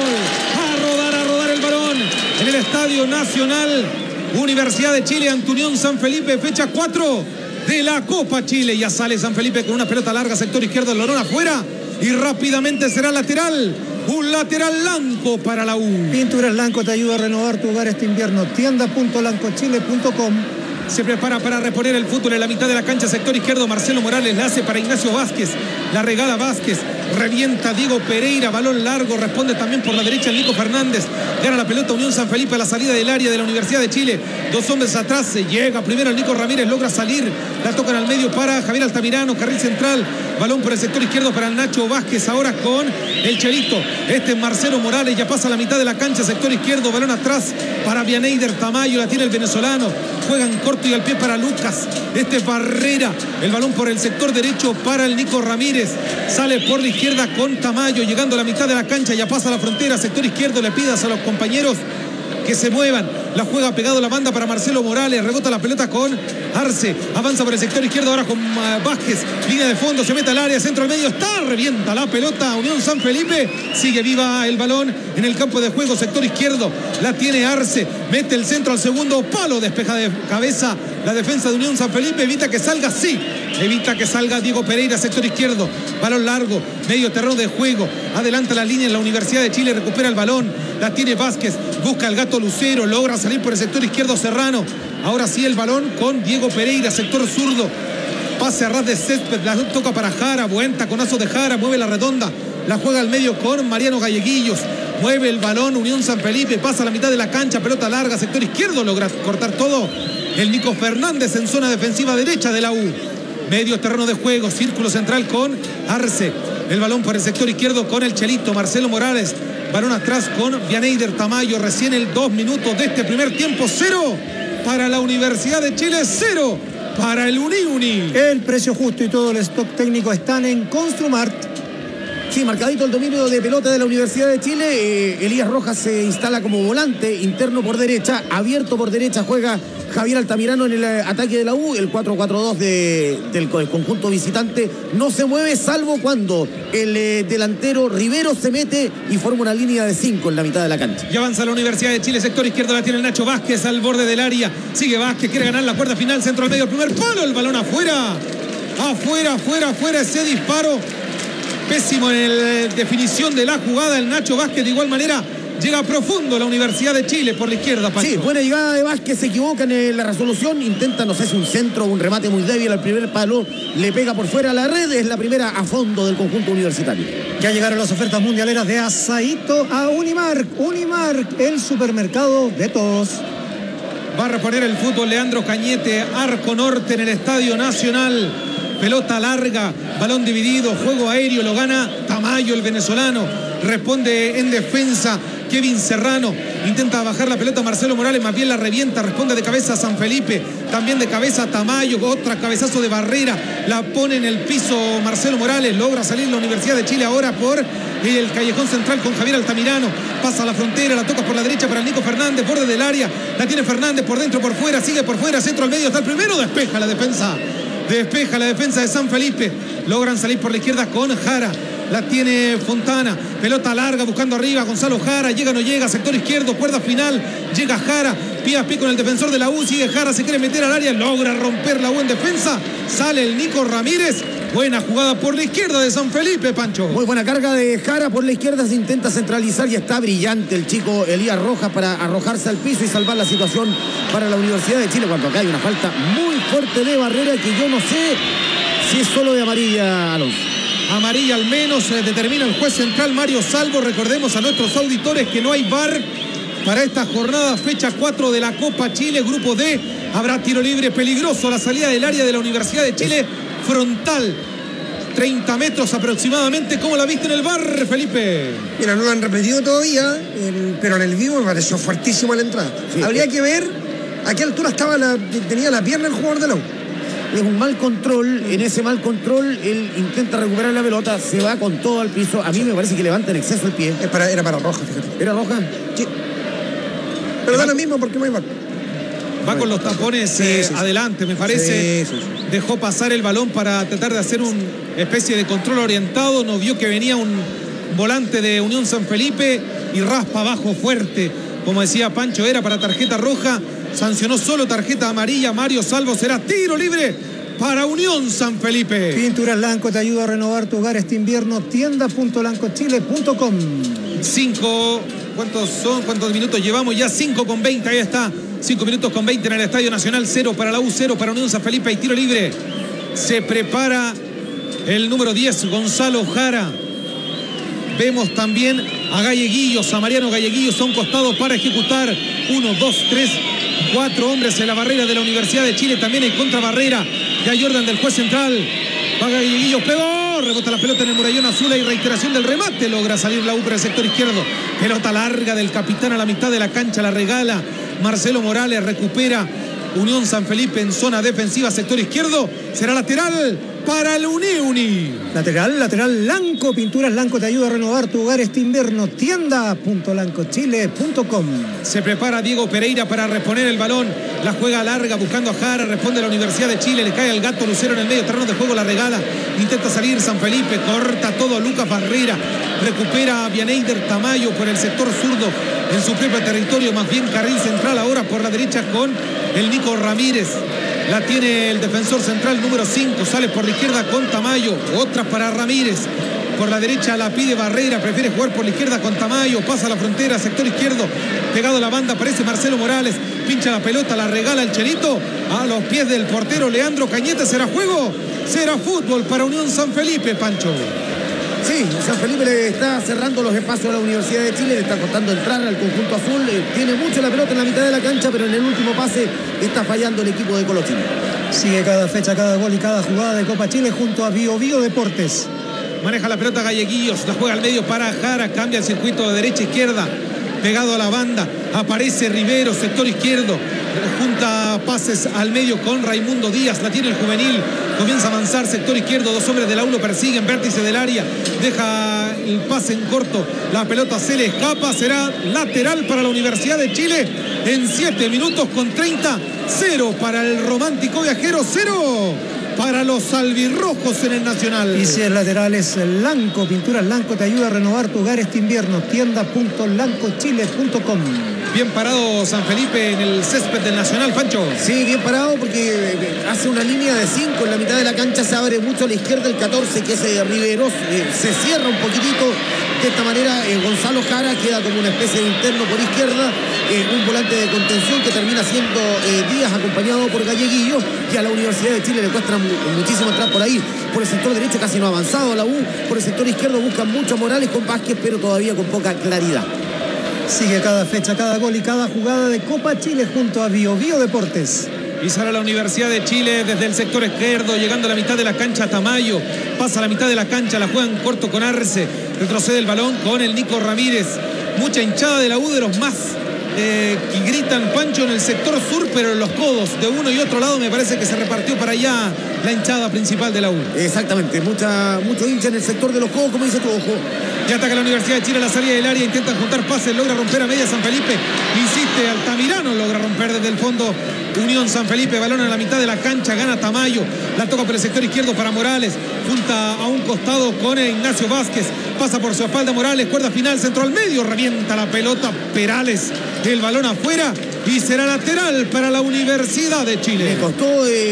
fútbol. A rodar el balón. En el Estadio Nacional. Universidad de Chile ante Unión San Felipe. Fecha 4 de la Copa Chile. Ya sale San Felipe con una pelota larga. Sector izquierdo. El balón afuera. Y rápidamente será lateral. Un lateral blanco para la U. Pinturas Lanco te ayuda a renovar tu hogar este invierno. Tienda.lancochile.com. Se prepara para reponer el fútbol en la mitad de la cancha, sector izquierdo. Marcelo Morales la hace para Ignacio Vázquez. La regala Vázquez. Revienta Diego Pereira. Balón largo. Responde también por la derecha el Nico Fernández. Gana la pelota Unión San Felipe a la salida del área de la Universidad de Chile. Dos hombres atrás. Se llega primero el Nico Ramírez. Logra salir. La tocan al medio para Javier Altamirano. Carril central. Balón por el sector izquierdo para Nacho Vázquez. Ahora con el Chelito. Este es Marcelo Morales. Ya pasa a la mitad de la cancha. Sector izquierdo. Balón atrás para Vianeyder Tamayo. La tiene el venezolano. Juegan corto y al pie para Lucas. Este es Barrera. El balón por el sector derecho para el Nico Ramírez. Sale por la izquierda con Tamayo. Llegando a la mitad de la cancha. Ya pasa a la frontera. Sector izquierdo. Le pidas a los compañeros que se muevan. La juega pegado la banda para Marcelo Morales. Rebota la pelota con Arce. Avanza por el sector izquierdo ahora con Vázquez. Línea de fondo. Se mete al área. Centro al medio. Está. Revienta la pelota. Unión San Felipe. Sigue viva el balón en el campo de juego. Sector izquierdo. La tiene Arce. Mete el centro al segundo palo. Despeja de cabeza la defensa de Unión San Felipe. Evita que salga. Sí. Evita que salga Diego Pereira. Sector izquierdo. Balón largo. Medio terreno de juego. Adelanta la línea en la Universidad de Chile. Recupera el balón. La tiene Vázquez. Busca al Gato Lucero. Logra salir por el sector izquierdo Serrano. Ahora sí el balón con Diego Pereira. Sector zurdo. Pase a ras de césped. La toca para Jara. Buen taconazo de Jara. Mueve la redonda. La juega al medio con Mariano Galleguillos. Mueve el balón Unión San Felipe. Pasa a la mitad de la cancha. Pelota larga. Sector izquierdo. Logra cortar todo el Nico Fernández en zona defensiva derecha de la U. Medio terreno de juego. Círculo central con Arce. El balón por el sector izquierdo con el Chelito. Marcelo Morales. Balón atrás con Vianeyder Tamayo. Recién el 2 minutos de este primer tiempo. 0 para la Universidad de Chile. 0 para el Uni. El precio justo y todo el stock técnico están en Construmart. Sí, marcadito el dominio de pelota de la Universidad de Chile. Elías Rojas se instala como volante, interno por derecha, abierto por derecha, juega Javier Altamirano en el ataque de la U. El 4-4-2 del conjunto visitante no se mueve, salvo cuando el delantero Rivero se mete y forma una línea de 5 en la mitad de la cancha. Y avanza la Universidad de Chile, sector izquierdo la tiene el Nacho Vázquez al borde del área. Sigue Vázquez, quiere ganar la cuerda final, centro al medio, el primer palo, el balón afuera. Afuera ese disparo. Pésimo en la definición de la jugada el Nacho Vázquez. De igual manera llega profundo la Universidad de Chile por la izquierda, Pancho. Sí, buena llegada de Vázquez, se equivoca en la resolución, intenta, no sé si un centro o un remate muy débil al primer palo, le pega por fuera a la red, es la primera a fondo del conjunto universitario. Ya llegaron las ofertas mundialeras de Asaíto a Unimark. Unimark, el supermercado de todos. Va a reponer el fútbol Leandro Cañete, arco norte en el Estadio Nacional. Pelota larga, balón dividido, juego aéreo, lo gana Tamayo, el venezolano. Responde en defensa Kevin Serrano. Intenta bajar la pelota Marcelo Morales, más bien la revienta. Responde de cabeza a San Felipe. También de cabeza a Tamayo. Otra cabezazo de Barrera. La pone en el piso Marcelo Morales. Logra salir la Universidad de Chile ahora por el callejón central con Javier Altamirano. Pasa a la frontera, la toca por la derecha para el Nico Fernández, borde del área. La tiene Fernández por dentro, por fuera. Sigue por fuera, centro al medio. Está el primero, despeja la defensa. Despeja la defensa de San Felipe. Logran salir por la izquierda con Jara. La tiene Fontana. Pelota larga buscando arriba. Gonzalo Jara. Llega o no llega. Sector izquierdo. Cuerda final. Llega Jara. Pie a pie con el defensor de la U. Sigue Jara. Se quiere meter al área. Logra romper la U en defensa. Sale el Nico Ramírez. Buena jugada por la izquierda de San Felipe, Pancho. Muy buena carga de Jara por la izquierda. Se intenta centralizar y está brillante el chico Elías Rojas para arrojarse al piso y salvar la situación para la Universidad de Chile. Cuando acá hay una falta muy fuerte de Barrera que yo no sé si es solo de amarilla, Alonso. Amarilla al menos, determina el juez central Mario Salvo. Recordemos a nuestros auditores que no hay VAR para esta jornada, fecha 4 de la Copa Chile, grupo D. Habrá tiro libre peligroso a la salida del área de la Universidad de Chile, frontal. 30 metros aproximadamente. ¿Cómo la viste en el bar, Felipe? Mira, no lo han repetido todavía, pero en el vivo me pareció fuertísimo la entrada. Sí, habría que ver a qué altura tenía la pierna el jugador de la U. Es un mal control. En ese mal control él intenta recuperar la pelota, se va con todo al piso. A mí me parece que levanta en exceso el pie. Era para roja, fíjate. ¿Era roja? Sí. Pero da lo mismo porque no hay mal. Va con los tapones adelante, me parece. Sí. Dejó pasar el balón para tratar de hacer una especie de control orientado. No vio que venía un volante de Unión San Felipe y raspa abajo fuerte. Como decía Pancho, era para tarjeta roja. Sancionó solo tarjeta amarilla. Mario Salvo, será tiro libre para Unión San Felipe. Pinturas Lanco te ayuda a renovar tu hogar este invierno. Tienda.lancochile.com. 5. ¿Cuántos son? ¿Cuántos minutos llevamos? Ya 5:20. Ahí está. 5 minutos con 20 en el Estadio Nacional. 0 para la U, 0 para Unión San Felipe. Y tiro libre. Se prepara el número 10, Gonzalo Jara. Vemos también a Galleguillos, a Mariano Galleguillos a un costado para ejecutar. 1, 2, 3, 4 hombres en la barrera de la Universidad de Chile. También en contrabarrera. Ya Jordan del juez central. Va Galleguillos, pegó. Rebota la pelota en el murallón azul. Y reiteración del remate. Logra salir la U por el sector izquierdo. Pelota larga del capitán a la mitad de la cancha. La regala Marcelo Morales. Recupera Unión San Felipe en zona defensiva, sector izquierdo. Será lateral para el Uniuni. Lateral Lanco. Pinturas Lanco te ayuda a renovar tu hogar este invierno. Tienda.lancochile.com. Se prepara Diego Pereira para reponer el balón. La juega larga buscando a Jara. Responde la Universidad de Chile. Le cae al gato Lucero en el medio terreno de juego. La regala. Intenta salir San Felipe. Corta todo Lucas Barrera. Recupera a Vianeider Tamayo por el sector zurdo en su propio territorio. Más bien carril central ahora por la derecha con el Nico Ramírez. La tiene el defensor central número 5. Sale por la izquierda con Tamayo. Otra para Ramírez. Por la derecha la pide Barrera. Prefiere jugar por la izquierda con Tamayo. Pasa la frontera, sector izquierdo. Pegado a la banda aparece Marcelo Morales. Pincha la pelota, la regala el Chelito. A los pies del portero Leandro Cañete. ¿Será juego? Será fútbol para Unión San Felipe, Pancho. Sí, San Felipe le está cerrando los espacios a la Universidad de Chile, le está costando entrar al conjunto azul, tiene mucho la pelota en la mitad de la cancha, pero en el último pase está fallando el equipo de Colochín. Sigue cada fecha, cada gol y cada jugada de Copa Chile junto a Bio Deportes. Maneja la pelota Galleguillos, la juega al medio para Jara, cambia el circuito de derecha a izquierda, pegado a la banda, aparece Rivero, sector izquierdo, junta pases al medio con Raimundo Díaz, la tiene el juvenil, comienza a avanzar, sector izquierdo, dos hombres del aulo persiguen, vértice del área, deja el pase en corto, la pelota se le escapa, será lateral para la Universidad de Chile en 7 minutos con 30, 0 para el romántico viajero, 0 para los albirrojos en el Nacional. Y si es lateral es Lanco, Pinturas Lanco te ayuda a renovar tu hogar este invierno, tienda.lancochile.com. Bien parado San Felipe en el césped del Nacional, Pancho. Sí, bien parado porque hace una línea de 5 en la mitad de la cancha, se abre mucho a la izquierda el 14 que es Riveros, se cierra un poquitito. De esta manera Gonzalo Jara queda como una especie de interno por izquierda, un volante de contención que termina siendo Díaz acompañado por Galleguillo, y a la Universidad de Chile le cuesta muchísimo entrar por ahí. Por el sector derecho casi no ha avanzado la U, por el sector izquierdo buscan mucho a Morales con Vázquez, pero todavía con poca claridad. Sigue cada fecha, cada gol y cada jugada de Copa Chile junto a Bio Deportes. Y sale la Universidad de Chile desde el sector izquierdo, llegando a la mitad de la cancha Tamayo. Pasa a la mitad de la cancha, la juega en corto con Arce. Retrocede el balón con el Nico Ramírez. Mucha hinchada de la U, de los más que gritan, Pancho, en el sector sur, pero en los codos de uno y otro lado me parece que se repartió para allá la hinchada principal de la U. Exactamente, mucho hincha en el sector de los codos, como dice tu ojo. Ya ataca la Universidad de Chile a la salida del área, intentan juntar pases, logra romper a media San Felipe, insiste Altamirano, logra romper desde el fondo Unión San Felipe, balón en la mitad de la cancha, gana Tamayo, la toca por el sector izquierdo para Morales, junta a un costado con Ignacio Vázquez, pasa por su espalda Morales, cuerda final, centro al medio, revienta la pelota Perales, el balón afuera y será lateral para la Universidad de Chile. Le costó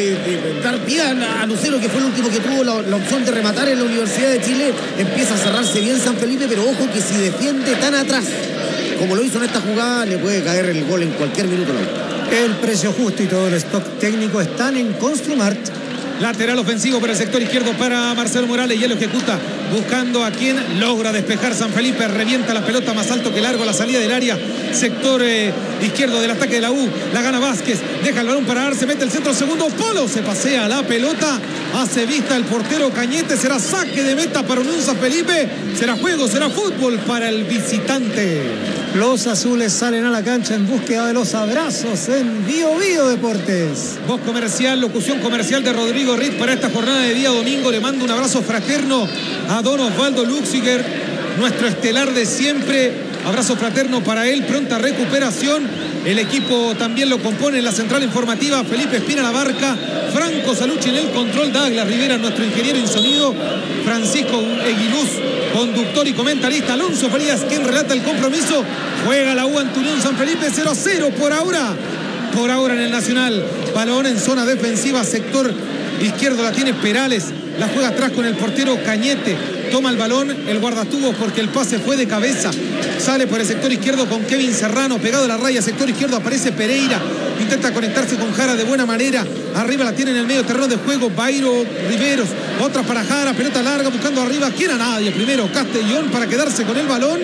dar pie a Lucero, que fue el último que tuvo la opción de rematar en la Universidad de Chile. Empieza a cerrarse bien San Felipe, pero ojo que si defiende tan atrás como lo hizo en esta jugada, le puede caer el gol en cualquier minuto. El precio justo y todo el stock técnico están en Construmart. Lateral ofensivo por el sector izquierdo para Marcelo Morales y él lo ejecuta buscando a quien logra despejar San Felipe, revienta la pelota más alto que largo a la salida del área, sector izquierdo del ataque de la U. La gana Vázquez, deja el balón para Arce, mete el centro, segundo palo, se pasea la pelota, hace vista el portero Cañete, será saque de meta para Unión San Felipe, será juego, será fútbol para el visitante. Los azules salen a la cancha en búsqueda de los abrazos en Bio Bio Deportes. Voz comercial, locución comercial de Rodrigo Ritt para esta jornada de día domingo. Le mando un abrazo fraterno a don Osvaldo Luxiger, nuestro estelar de siempre. Abrazo fraterno para él, pronta recuperación. El equipo también lo compone en la central informativa Felipe Espina La Barca, Franco Salucci en el control, Douglas Rivera, nuestro ingeniero en sonido, Francisco Eguiluz, conductor y comentarista, Alonso Farías, quien relata el compromiso. Juega la U ante Unión San Felipe, 0-0 por ahora en el Nacional. Balón en zona defensiva, sector izquierdo la tiene Perales, la juega atrás con el portero Cañete, toma el balón el guardatubos porque el pase fue de cabeza, sale por el sector izquierdo con Kevin Serrano, pegado a la raya, sector izquierdo aparece Pereira, intenta conectarse con Jara de buena manera, arriba la tiene en el medio terreno de juego Bairo Riveros, otra para Jara, pelota larga buscando arriba, ¿quién a nadie? Primero Castellón para quedarse con el balón.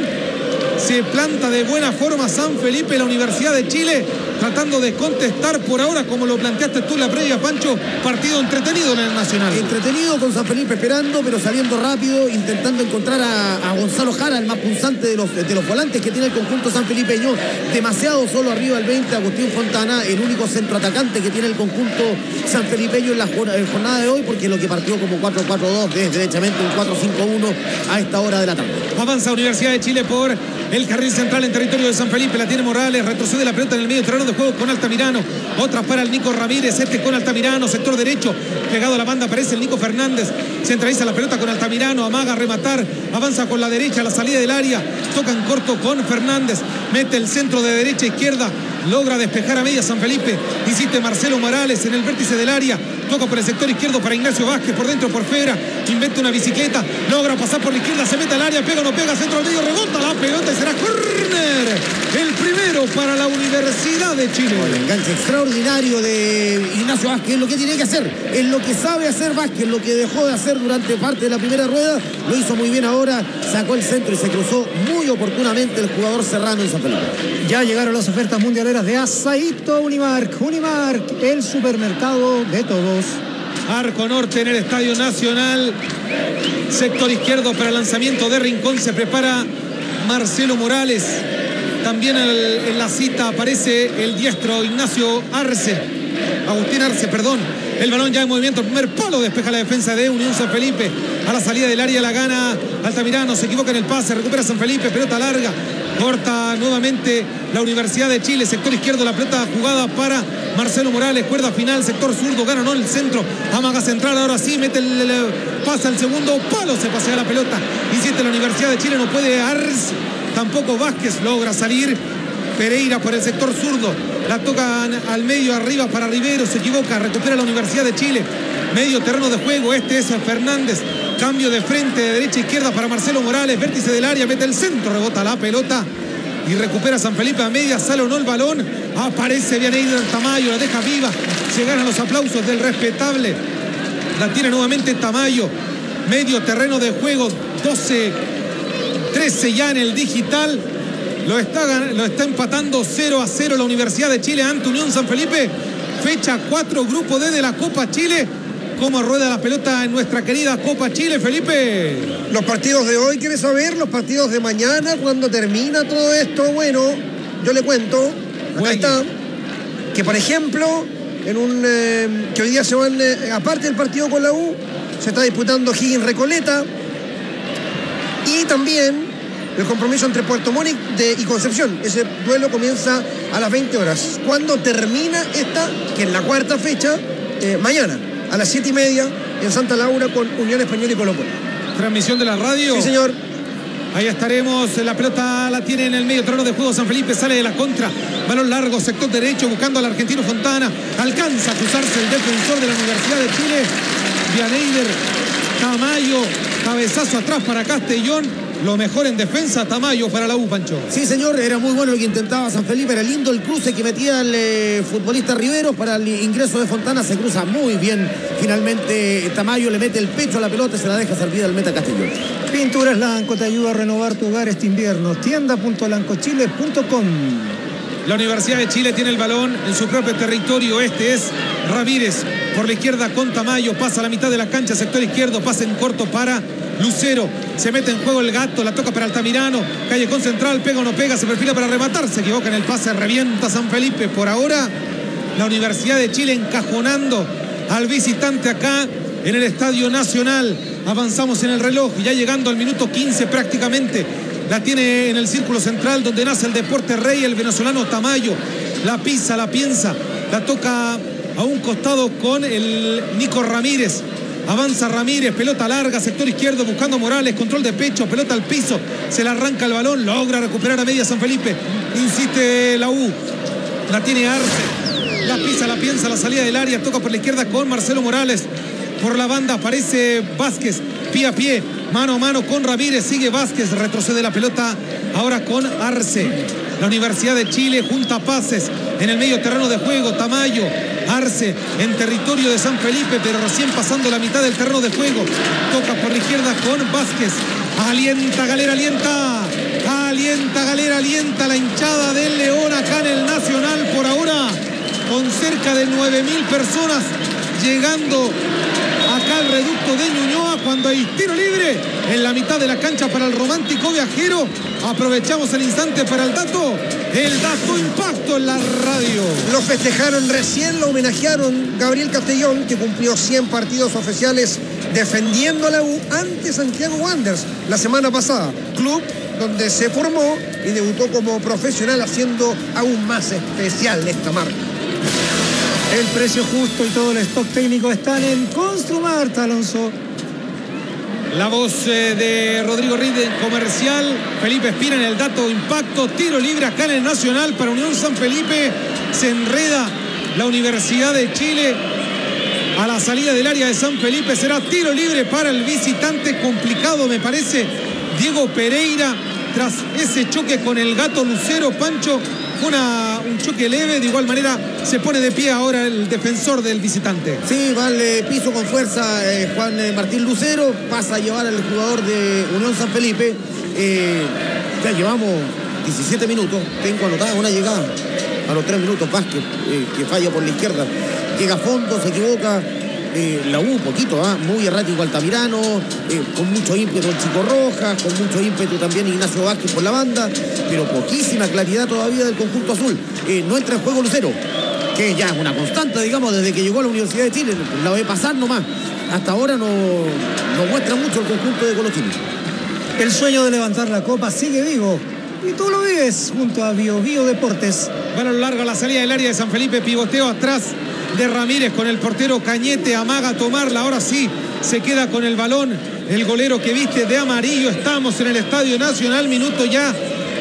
Se planta de buena forma San Felipe, la Universidad de Chile, tratando de contestar por ahora, como lo planteaste tú en la previa, Pancho. Partido entretenido en el Nacional. Entretenido con San Felipe esperando, pero saliendo rápido, intentando encontrar a Gonzalo Jara, el más punzante de los volantes que tiene el conjunto sanfelipeño. Demasiado solo arriba el 20, Agustín Fontana, el único centroatacante que tiene el conjunto sanfelipeño en la jornada de hoy, porque lo que partió como 4-4-2 es derechamente un 4-5-1 a esta hora de la tarde. Avanza Universidad de Chile por el carril central en territorio de San Felipe, la tiene Morales, retrocede la pelota en el medio terreno de juego con Altamirano, otra para el Nico Ramírez, con Altamirano, sector derecho, pegado a la banda aparece el Nico Fernández, centraliza la pelota con Altamirano, amaga a rematar, avanza con la derecha, la salida del área, toca en corto con Fernández, mete el centro de derecha a izquierda, logra despejar a media San Felipe, insiste Marcelo Morales en el vértice del área, toca por el sector izquierdo para Ignacio Vázquez, por dentro por Fera, inventa una bicicleta, logra pasar por la izquierda, se mete al área, pega o no pega, centro al medio, rebota la pelota y será córner, el primero para la Universidad de Chile. El enganche extraordinario de Ignacio Vázquez, es lo que tiene que hacer, es lo que sabe hacer Vázquez, lo que dejó de hacer durante parte de la primera rueda, lo hizo muy bien ahora, sacó el centro y se cruzó muy oportunamente el jugador Serrano en San Felipe. Ya llegaron las ofertas mundialeras de Asaíto Unimark. Unimark, el supermercado de todos. Arco Norte en el Estadio Nacional, sector izquierdo para el lanzamiento de Rincón, se prepara Marcelo Morales, también en la cita aparece el diestro Agustín Arce, perdón. El balón ya en movimiento, el primer palo, despeja la defensa de Unión San Felipe, a la salida del área la gana Altamirano, se equivoca en el pase, recupera San Felipe, pelota larga, corta nuevamente la Universidad de Chile, sector izquierdo, la pelota jugada para Marcelo Morales, cuerda final, sector zurdo, gana no el centro, amaga central, ahora sí, pasa el segundo palo, se pasea la pelota, insiste la Universidad de Chile, no puede Arce, tampoco Vázquez logra salir, Pereira por el sector zurdo, la tocan al medio arriba para Rivero, se equivoca, recupera la Universidad de Chile, medio terreno de juego, es Fernández, cambio de frente, de derecha a izquierda para Marcelo Morales, vértice del área, mete el centro, rebota la pelota y recupera San Felipe a media, sale o no el balón, aparece Vianeyder Tamayo, la deja viva, se ganan los aplausos del respetable, la tiene nuevamente Tamayo, medio terreno de juego, 12-13 ya en el digital. Lo está empatando 0-0 la Universidad de Chile ante Unión San Felipe. Fecha 4, grupo D de la Copa Chile. ¿Cómo rueda la pelota en nuestra querida Copa Chile, Felipe? Los partidos de hoy, ¿quieres saber? Los partidos de mañana, cuando termina todo esto. Bueno, yo le cuento, acá está, que por ejemplo, que hoy día se van, aparte del partido con la U, se está disputando Higgins Recoleta. Y también el compromiso entre Puerto Montt y Concepción. Ese duelo comienza a las 20 horas. ¿Cuándo termina esta? Que es la cuarta fecha, mañana, a las 7:30 en Santa Laura con Unión Española y Colo-Colo. Transmisión de la radio. Sí, señor. Ahí estaremos, la pelota la tiene en el medio terreno de juego San Felipe, sale de la contra, balón largo, sector derecho, buscando al argentino Fontana, alcanza a cruzarse el defensor de la Universidad de Chile, Vianeyder Tamayo, cabezazo atrás para Castellón, lo mejor en defensa, Tamayo para la U, Pancho. Sí, señor, era muy bueno lo que intentaba San Felipe, era lindo el cruce que metía el futbolista Riveros para el ingreso de Fontana, se cruza muy bien. Finalmente Tamayo le mete el pecho a la pelota y se la deja servida al meta Castillo. Pinturas Lanco te ayuda a renovar tu hogar este invierno. Tienda.lancochile.com. La Universidad de Chile tiene el balón en su propio territorio. Este es Ramírez por la izquierda con Tamayo. Pasa a la mitad de la cancha, sector izquierdo. Pasa en corto para Lucero. Se mete en juego el Gato. La toca para Altamirano. Callejón central. Pega o no pega. Se perfila para rematar. Se equivoca en el pase. Revienta San Felipe. Por ahora, la Universidad de Chile encajonando al visitante acá en el Estadio Nacional. Avanzamos en el reloj. Ya llegando al minuto 15 prácticamente. La tiene en el círculo central donde nace el deporte rey, el venezolano Tamayo. La pisa, la piensa, la toca a un costado con el Nico Ramírez. Avanza Ramírez, pelota larga, sector izquierdo buscando a Morales, control de pecho, pelota al piso. Se le arranca el balón, logra recuperar a media San Felipe. Insiste la U, la tiene Arce. La pisa, la piensa, la salida del área, toca por la izquierda con Marcelo Morales. Por la banda aparece Vázquez, pie a pie. Mano a mano con Ramírez, sigue Vázquez, retrocede la pelota ahora con Arce. La Universidad de Chile junta pases en el medio terreno de juego. Tamayo, Arce en territorio de San Felipe, pero recién pasando la mitad del terreno de juego. Toca por la izquierda con Vázquez. Alienta Galera, alienta. Alienta Galera, alienta la hinchada del León acá en el Nacional por ahora. Con cerca de 9.000 personas llegando acá al reducto de Ñuñoa cuando hay tiro libre en la mitad de la cancha para el romántico viajero. Aprovechamos el instante para el dato impacto en la radio. Lo festejaron recién, lo homenajearon Gabriel Castellón, que cumplió 100 partidos oficiales defendiendo a la U ante Santiago Wanderers la semana pasada, club donde se formó y debutó como profesional, haciendo aún más especial esta marca. El precio justo y todo el stock técnico están en Construmart, Alonso. La voz de Rodrigo Ride en comercial. Felipe Espina en el dato impacto. Tiro libre acá en el Nacional para Unión San Felipe. Se enreda la Universidad de Chile a la salida del área de San Felipe. Será tiro libre para el visitante. Complicado me parece Diego Pereira tras ese choque con el Gato Lucero. Pancho, fue un choque leve, de igual manera se pone de pie ahora el defensor del visitante. Sí, vale, piso con fuerza Juan Martín Lucero, pasa a llevar al jugador de Unión San Felipe. Ya llevamos 17 minutos, tengo anotada una llegada a los 3 minutos, Vázquez, que falla por la izquierda, llega a fondo, se equivoca. La U poquito, muy errático Altamirano, con mucho ímpetu el Chico Rojas, con mucho ímpetu también Ignacio Vázquez por la banda, pero poquísima claridad todavía del conjunto azul. No entra en juego Lucero, que ya es una constante, digamos, desde que llegó a la Universidad de Chile, la ve pasar nomás. Hasta ahora no muestra mucho el conjunto de Colochini. El sueño de levantar la copa sigue vivo. Y tú lo vives junto a Bio Deportes. Balón largo a la salida del área de San Felipe, pivoteo atrás de Ramírez con el portero Cañete, amaga a tomarla, ahora sí se queda con el balón el golero que viste de amarillo. Estamos en el Estadio Nacional, minuto ya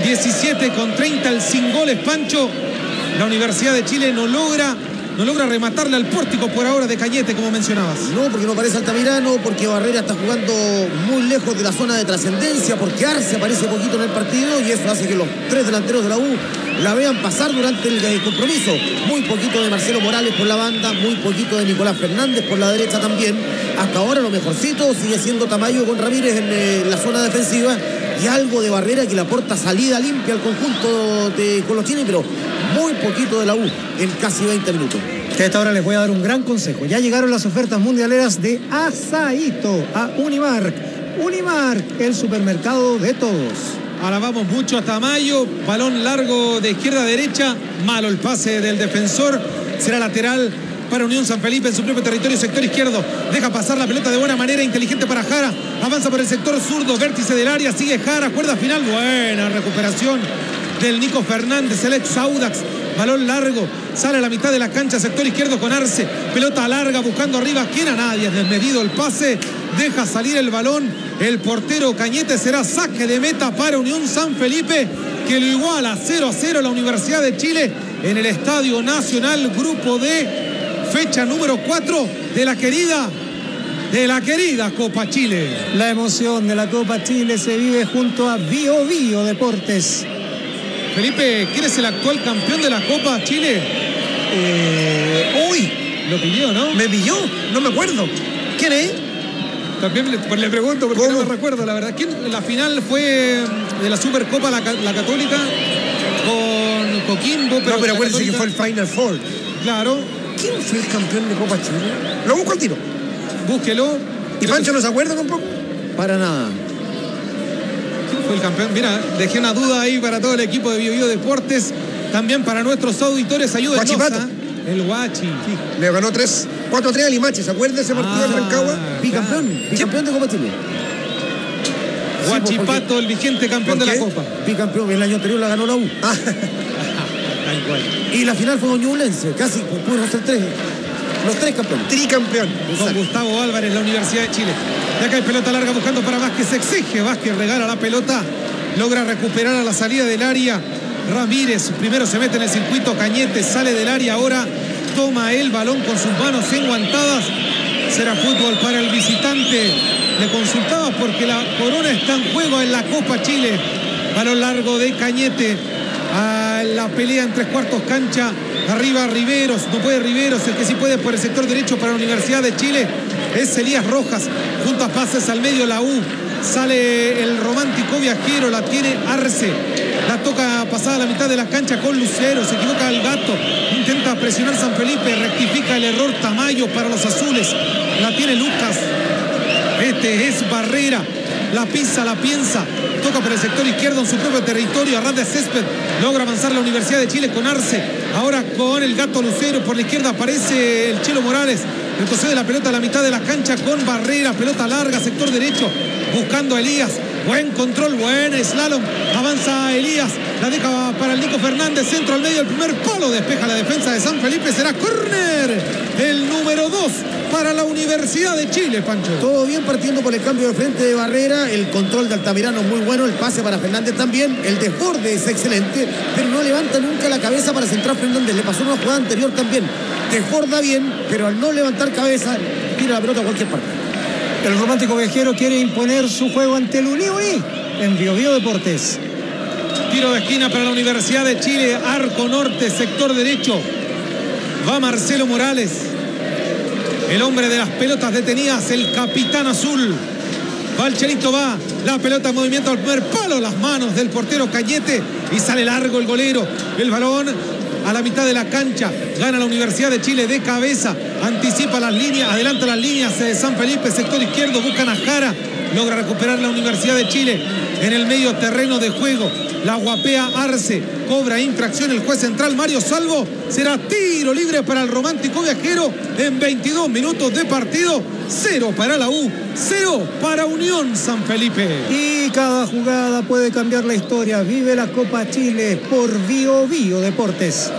17:30, el sin goles, Pancho. La Universidad de Chile no logra rematarle al pórtico por ahora de Cañete, como mencionabas. No, porque no aparece Altamirano, porque Barrera está jugando muy lejos de la zona de trascendencia, porque Arce aparece poquito en el partido y eso hace que los 3 delanteros de la U la vean pasar durante el compromiso. Muy poquito de Marcelo Morales por la banda, muy poquito de Nicolás Fernández por la derecha también. Hasta ahora lo mejorcito sigue siendo Tamayo con Ramírez en la zona defensiva y algo de Barrera que le aporta salida limpia al conjunto de Colochini, pero muy poquito de la U en casi 20 minutos. Que a esta hora les voy a dar un gran consejo. Ya llegaron las ofertas mundialeras de Asaíto a Unimark. Unimark, el supermercado de todos. Alabamos mucho a Tamayo, balón largo de izquierda a derecha, malo el pase del defensor, será lateral para Unión San Felipe en su propio territorio, sector izquierdo, deja pasar la pelota de buena manera, inteligente para Jara, avanza por el sector zurdo, vértice del área, sigue Jara, cuerda final, buena recuperación del Nico Fernández, el ex Audax, balón largo, sale a la mitad de la cancha, sector izquierdo con Arce, pelota larga buscando arriba, ¿quién a nadie? Es desmedido el pase, deja salir el balón, el portero Cañete, será saque de meta para Unión San Felipe, que lo iguala 0-0 la Universidad de Chile en el Estadio Nacional, grupo D, fecha número 4 de la querida de la querida Copa Chile. La emoción de la Copa Chile se vive junto a Bio Bio Deportes. Felipe, ¿quién es el actual campeón de la Copa Chile? Uy, lo pilló, ¿no? Me pilló, no me acuerdo. ¿Quién es? También le pregunto porque no me recuerdo, la verdad. ¿Quién? La final fue de la Supercopa la Católica con Coquimbo. Pero acuérdense que fue el Final Four. Claro. ¿Quién fue el campeón de Copa Chile? Lo busco al tiro. Búsquelo. ¿Y Pancho no se acuerda tampoco? Para nada. ¿Quién fue el campeón? Mira, dejé una duda ahí para todo el equipo de Bio Bio Deportes. También para nuestros auditores, ayúdenos. El Guachi. Sí, le ganó 4-3 a Limache. ¿Se acuerda de ese partido en Rancagua? Bicampeón de Copa Chile. Guachipato, el vigente campeón de la Copa. Bicampeón, el año anterior la ganó la U. Y la final fue Ñublense, casi pudieron ser los tres campeones. Tricampeón. Con Gustavo Álvarez, la Universidad de Chile. De acá hay pelota larga buscando para Vázquez, se exige. Vázquez regala la pelota, logra recuperar a la salida del área. Ramírez primero se mete en el circuito, Cañete sale del área, ahora toma el balón con sus manos enguantadas. Será fútbol para el visitante. Le consultaba porque la corona está en juego en la Copa Chile. Balón largo de Cañete a la pelea en 3/4 cancha. Arriba Riveros, no puede Riveros, el que sí puede por el sector derecho para la Universidad de Chile es Elías Rojas. Juntas pases al medio la U. Sale el romántico viajero, la tiene Arce. La toca pasada a la mitad de la cancha con Lucero. Se equivoca el Gato. Intenta presionar San Felipe. Rectifica el error Tamayo para los azules. La tiene Lucas. Este es Barrera. La pisa, la piensa. Toca por el sector izquierdo en su propio territorio. A ras de césped. Logra avanzar la Universidad de Chile con Arce. Ahora con el Gato Lucero. Por la izquierda aparece el Chelo Morales. Retrocede la pelota a la mitad de la cancha con Barrera. Pelota larga, sector derecho. Buscando a Elías. Buen control, buen slalom. Avanza Elías. La deja para el Nico Fernández. Centro al medio del primer palo. Despeja la defensa de San Felipe. Será córner. El número 2 para la Universidad de Chile, Pancho. Todo bien partiendo por el cambio de frente de Barrera. El control de Altamirano muy bueno. El pase para Fernández también. El desborde es excelente. Pero no levanta nunca la cabeza para centrar Fernández. Le pasó una jugada anterior también. Desborda bien, pero al no levantar cabeza, tira la pelota a cualquier parte. El romántico viajero quiere imponer su juego ante el Unión en Bio Bio Deportes. Tiro de esquina para la Universidad de Chile. Arco norte, sector derecho. Va Marcelo Morales. El hombre de las pelotas detenidas, el capitán azul. Va el Chelito, va. La pelota en movimiento al primer palo. Las manos del portero Cañete. Y sale largo el golero. El balón a la mitad de la cancha. Gana la Universidad de Chile de cabeza. Anticipa las líneas. Adelanta las líneas de San Felipe. Sector izquierdo. Buscan a Jara. Logra recuperar la Universidad de Chile en el medio terreno de juego. La guapea Arce. Cobra infracción el juez central Mario Salvo. Será tiro libre para el romántico viajero en 22 minutos de partido. 0 para la U, 0 para Unión San Felipe. Y cada jugada puede cambiar la historia. Vive la Copa Chile por Bio Bio Deportes.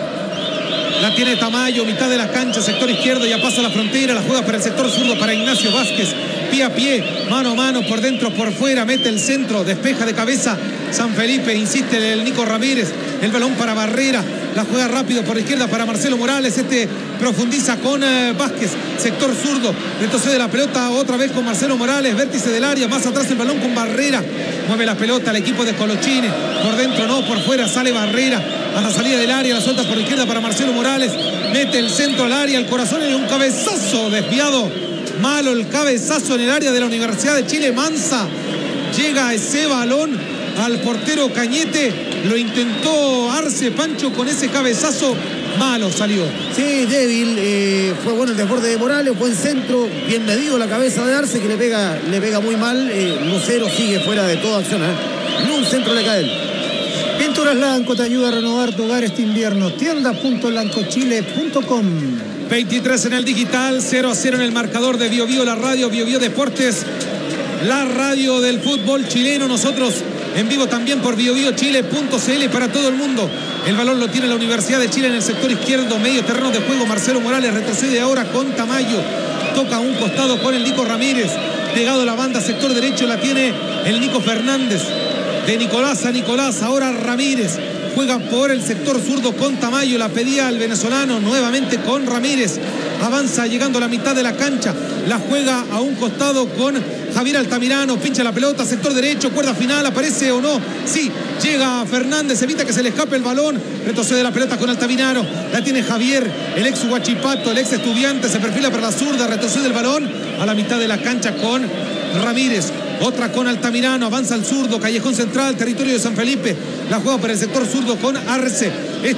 La tiene Tamayo, mitad de la cancha, sector izquierdo, ya pasa la frontera, la juega para el sector zurdo para Ignacio Vázquez. Pie a pie, mano a mano, por dentro, por fuera, mete el centro, despeja de cabeza San Felipe, insiste el Nico Ramírez, el balón para Barrera, la juega rápido por izquierda para Marcelo Morales, profundiza con Vázquez, sector zurdo, retrocede la pelota otra vez con Marcelo Morales, vértice del área, más atrás el balón con Barrera, mueve la pelota el equipo de Colochini, por dentro no, por fuera sale Barrera, a la salida del área, la suelta por izquierda para Marcelo Morales, mete el centro al área, el corazón y un cabezazo desviado. Malo el cabezazo en el área de la Universidad de Chile. Mansa llega ese balón al portero Cañete. Lo intentó Arce, Pancho, con ese cabezazo. Malo salió. Sí, débil. Fue bueno el desborde de Morales. Buen centro. Bien medido la cabeza de Arce, que le pega muy mal. Lucero sigue fuera de toda acción. Ni un centro le cae él. Pinturas Lanco te ayuda a renovar tu hogar este invierno. Tienda.lancochile.com. 23 en el digital, 0-0 en el marcador de Bio Bio, la radio Bio Bio Deportes, la radio del fútbol chileno. Nosotros en vivo también por biobiochile.cl para todo el mundo. El balón lo tiene la Universidad de Chile en el sector izquierdo, medio terreno de juego. Marcelo Morales retrocede ahora con Tamayo. Toca un costado con el Nico Ramírez. Pegado a la banda, sector derecho, la tiene el Nico Fernández. De Nicolás a Nicolás, ahora Ramírez. juega por el sector zurdo con Tamayo, la pedía el venezolano, nuevamente con Ramírez, avanza llegando a la mitad de la cancha, la juega a un costado con Javier Altamirano, pincha la pelota, sector derecho, cuerda final, aparece o no, sí, llega Fernández, evita que se le escape el balón, retrocede la pelota con Altamirano, la tiene Javier, el ex Huachipato, el ex Estudiante, se perfila para la zurda, retrocede el balón a la mitad de la cancha con Ramírez, otra con Altamirano, avanza al zurdo, callejón central, territorio de San Felipe, la juega para el sector zurdo con Arce,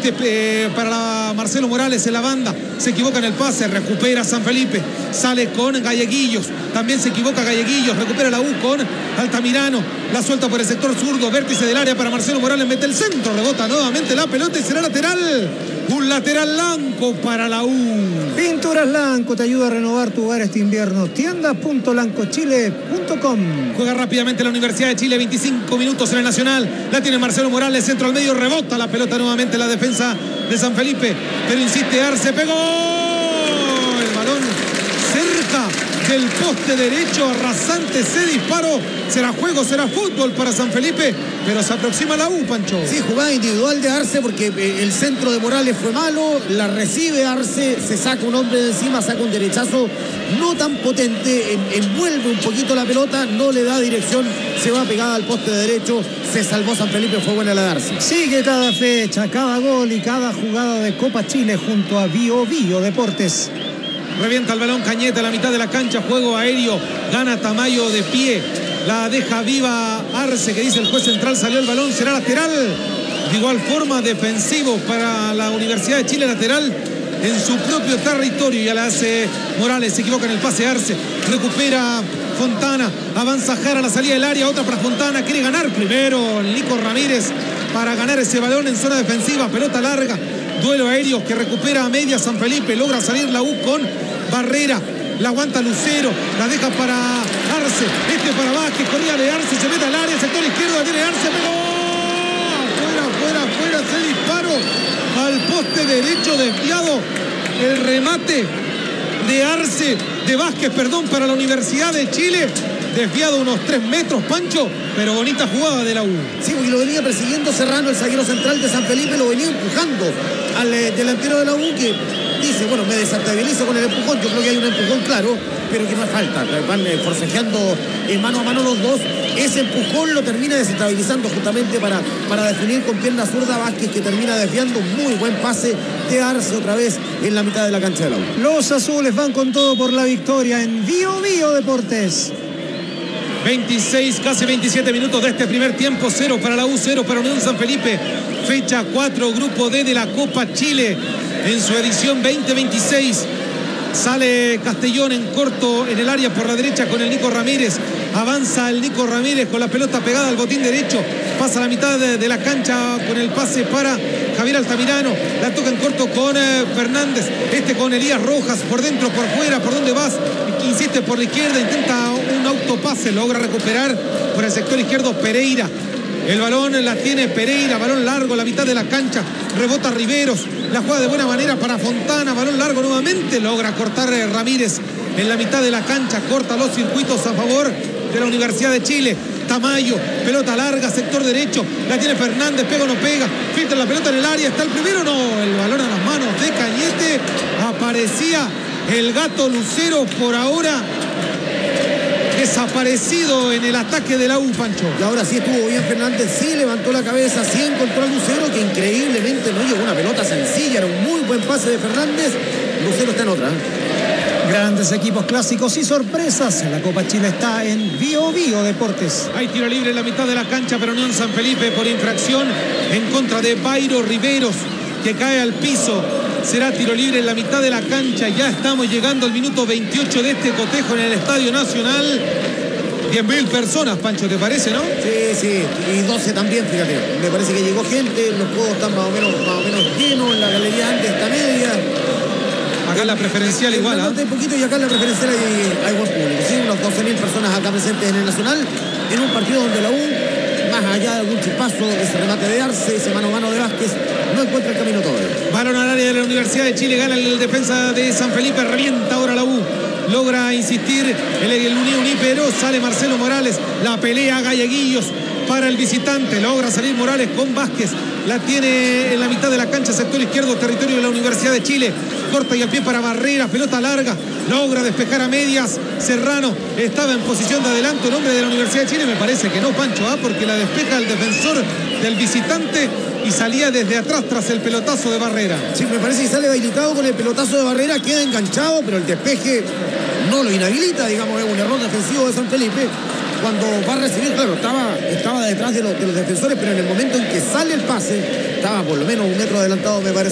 para Marcelo Morales en la banda, se equivoca en el pase, recupera San Felipe, sale con Galleguillos, también se equivoca Galleguillos, recupera la U con Altamirano, la suelta por el sector zurdo, vértice del área para Marcelo Morales, mete el centro, rebota nuevamente la pelota y será lateral. Un lateral blanco para la U. Pinturas Lanco te ayuda a renovar tu hogar este invierno. Tienda.lancochile.com. Juega rápidamente la Universidad de Chile, 25 minutos en el Nacional. La tiene Marcelo Morales, centro al medio, rebota la pelota nuevamente la defensa de San Felipe. Pero insiste Arce, pegó. El balón cerca del poste derecho, arrasante ese disparo. Será juego, será fútbol para San Felipe, pero se aproxima la U, Pancho. Sí, jugada individual de Arce porque el centro de Morales fue malo, la recibe Arce, se saca un hombre de encima, saca un derechazo no tan potente, envuelve un poquito la pelota, no le da dirección, se va pegada al poste derecho, se salvó San Felipe, fue buena la de Arce. Sigue cada fecha, cada gol y cada jugada de Copa Chile junto a Bio Bio Deportes. Revienta el balón Cañete a la mitad de la cancha, juego aéreo, gana Tamayo de pie, la deja viva Arce, que dice el juez central, salió el balón, será lateral. De igual forma, defensivo para la Universidad de Chile, lateral en su propio territorio, ya la hace Morales, se equivoca en el pase Arce, recupera Fontana, avanza Jara a la salida del área, otra para Fontana, quiere ganar primero el Nico Ramírez para ganar ese balón en zona defensiva, pelota larga, duelo aéreo que recupera a media San Felipe, logra salir la U con Barrera, la aguanta Lucero, la deja para Arce, para Vázquez, corría de Arce, se mete al área, sector izquierdo, la tiene Arce, pegó, fuera, ese disparo al poste derecho desviado, el remate de Arce, de Vázquez, para la Universidad de Chile, desviado unos 3 metros, Pancho, pero bonita jugada de la U. Sí, porque lo venía persiguiendo Serrano, el zaguero central de San Felipe, lo venía empujando al delantero de la U, que dice, bueno, me desestabilizo con el empujón, yo creo que hay un empujón claro, pero que no es falta, van forcejeando mano a mano los dos, ese empujón lo termina desestabilizando justamente para definir con pierna zurda Vázquez, que termina desviando un muy buen pase de Arce otra vez en la mitad de la cancha de la U. Los azules van con todo por la victoria en Bio Bio Deportes. 26, casi 27 minutos de este primer tiempo, 0 para la U, 0 para Unión San Felipe, fecha 4, grupo D de la Copa Chile, en su edición 2026. Sale Castellón en corto en el área por la derecha con el Nico Ramírez, avanza el Nico Ramírez con la pelota pegada al botín derecho, pasa a la mitad de la cancha con el pase para Javier Altamirano, la toca en corto con Fernández, con Elías Rojas, por dentro, por fuera, por donde vas, insiste por la izquierda, intenta un autopase, logra recuperar por el sector izquierdo Pereira. El balón la tiene Pereira, balón largo, la mitad de la cancha, rebota Riveros, la juega de buena manera para Fontana, balón largo nuevamente, logra cortar Ramírez en la mitad de la cancha, corta los circuitos a favor de la Universidad de Chile. Tamayo, pelota larga, sector derecho, la tiene Fernández, pega o no pega, filtra la pelota en el área, está el primero, no, el balón a las manos de Cañete, aparecía el gato Lucero, por ahora desaparecido en el ataque de la U, Pancho. Y ahora sí estuvo bien Fernández, sí levantó la cabeza, sí encontró a Lucero, que increíblemente no llegó una pelota sencilla, era un muy buen pase de Fernández. Lucero está en otra. Grandes equipos clásicos y sorpresas. La Copa Chile está en Bio Bio Deportes. Hay tiro libre en la mitad de la cancha para Unión San Felipe por infracción en contra de Bairo Riveros, que cae al piso. Será tiro libre en la mitad de la cancha. Ya estamos llegando al minuto 28 de este cotejo en el Estadio Nacional. 10.000 personas, Pancho, ¿te parece, no? Sí, y 12 también, fíjate. Me parece que llegó gente, los juegos están más o menos llenos, la galería antes está media. Acá la preferencial igual, ¿ah? Un poquito y acá en la preferencial hay buen público, sí, unos 12.000 personas acá presentes en el Nacional, en un partido donde la U, más allá de algún chispazo, ese remate de Arce, ese mano a mano de Vázquez, no encuentra el camino todavía. Balón al área de la Universidad de Chile, gana el defensa de San Felipe, revienta ahora la U. Logra insistir el Uni, pero sale Marcelo Morales, la pelea Galleguillos para el visitante, logra salir Morales con Vázquez, La tiene en la mitad de la cancha, sector izquierdo, territorio de la Universidad de Chile. Corta y al pie para Barrera, pelota larga. Logra despejar a medias. Serrano estaba en posición de adelanto. El hombre de la Universidad de Chile, me parece que no, Pancho, porque la despeja el defensor del visitante y salía desde atrás tras el pelotazo de Barrera. Sí, me parece que sale habilitado con el pelotazo de Barrera, queda enganchado, pero el despeje no lo inhabilita, digamos, es un error defensivo de San Felipe. Cuando va a recibir, claro, estaba detrás de los defensores, pero en el momento en que sale el pase, estaba por lo menos un metro adelantado, me parece.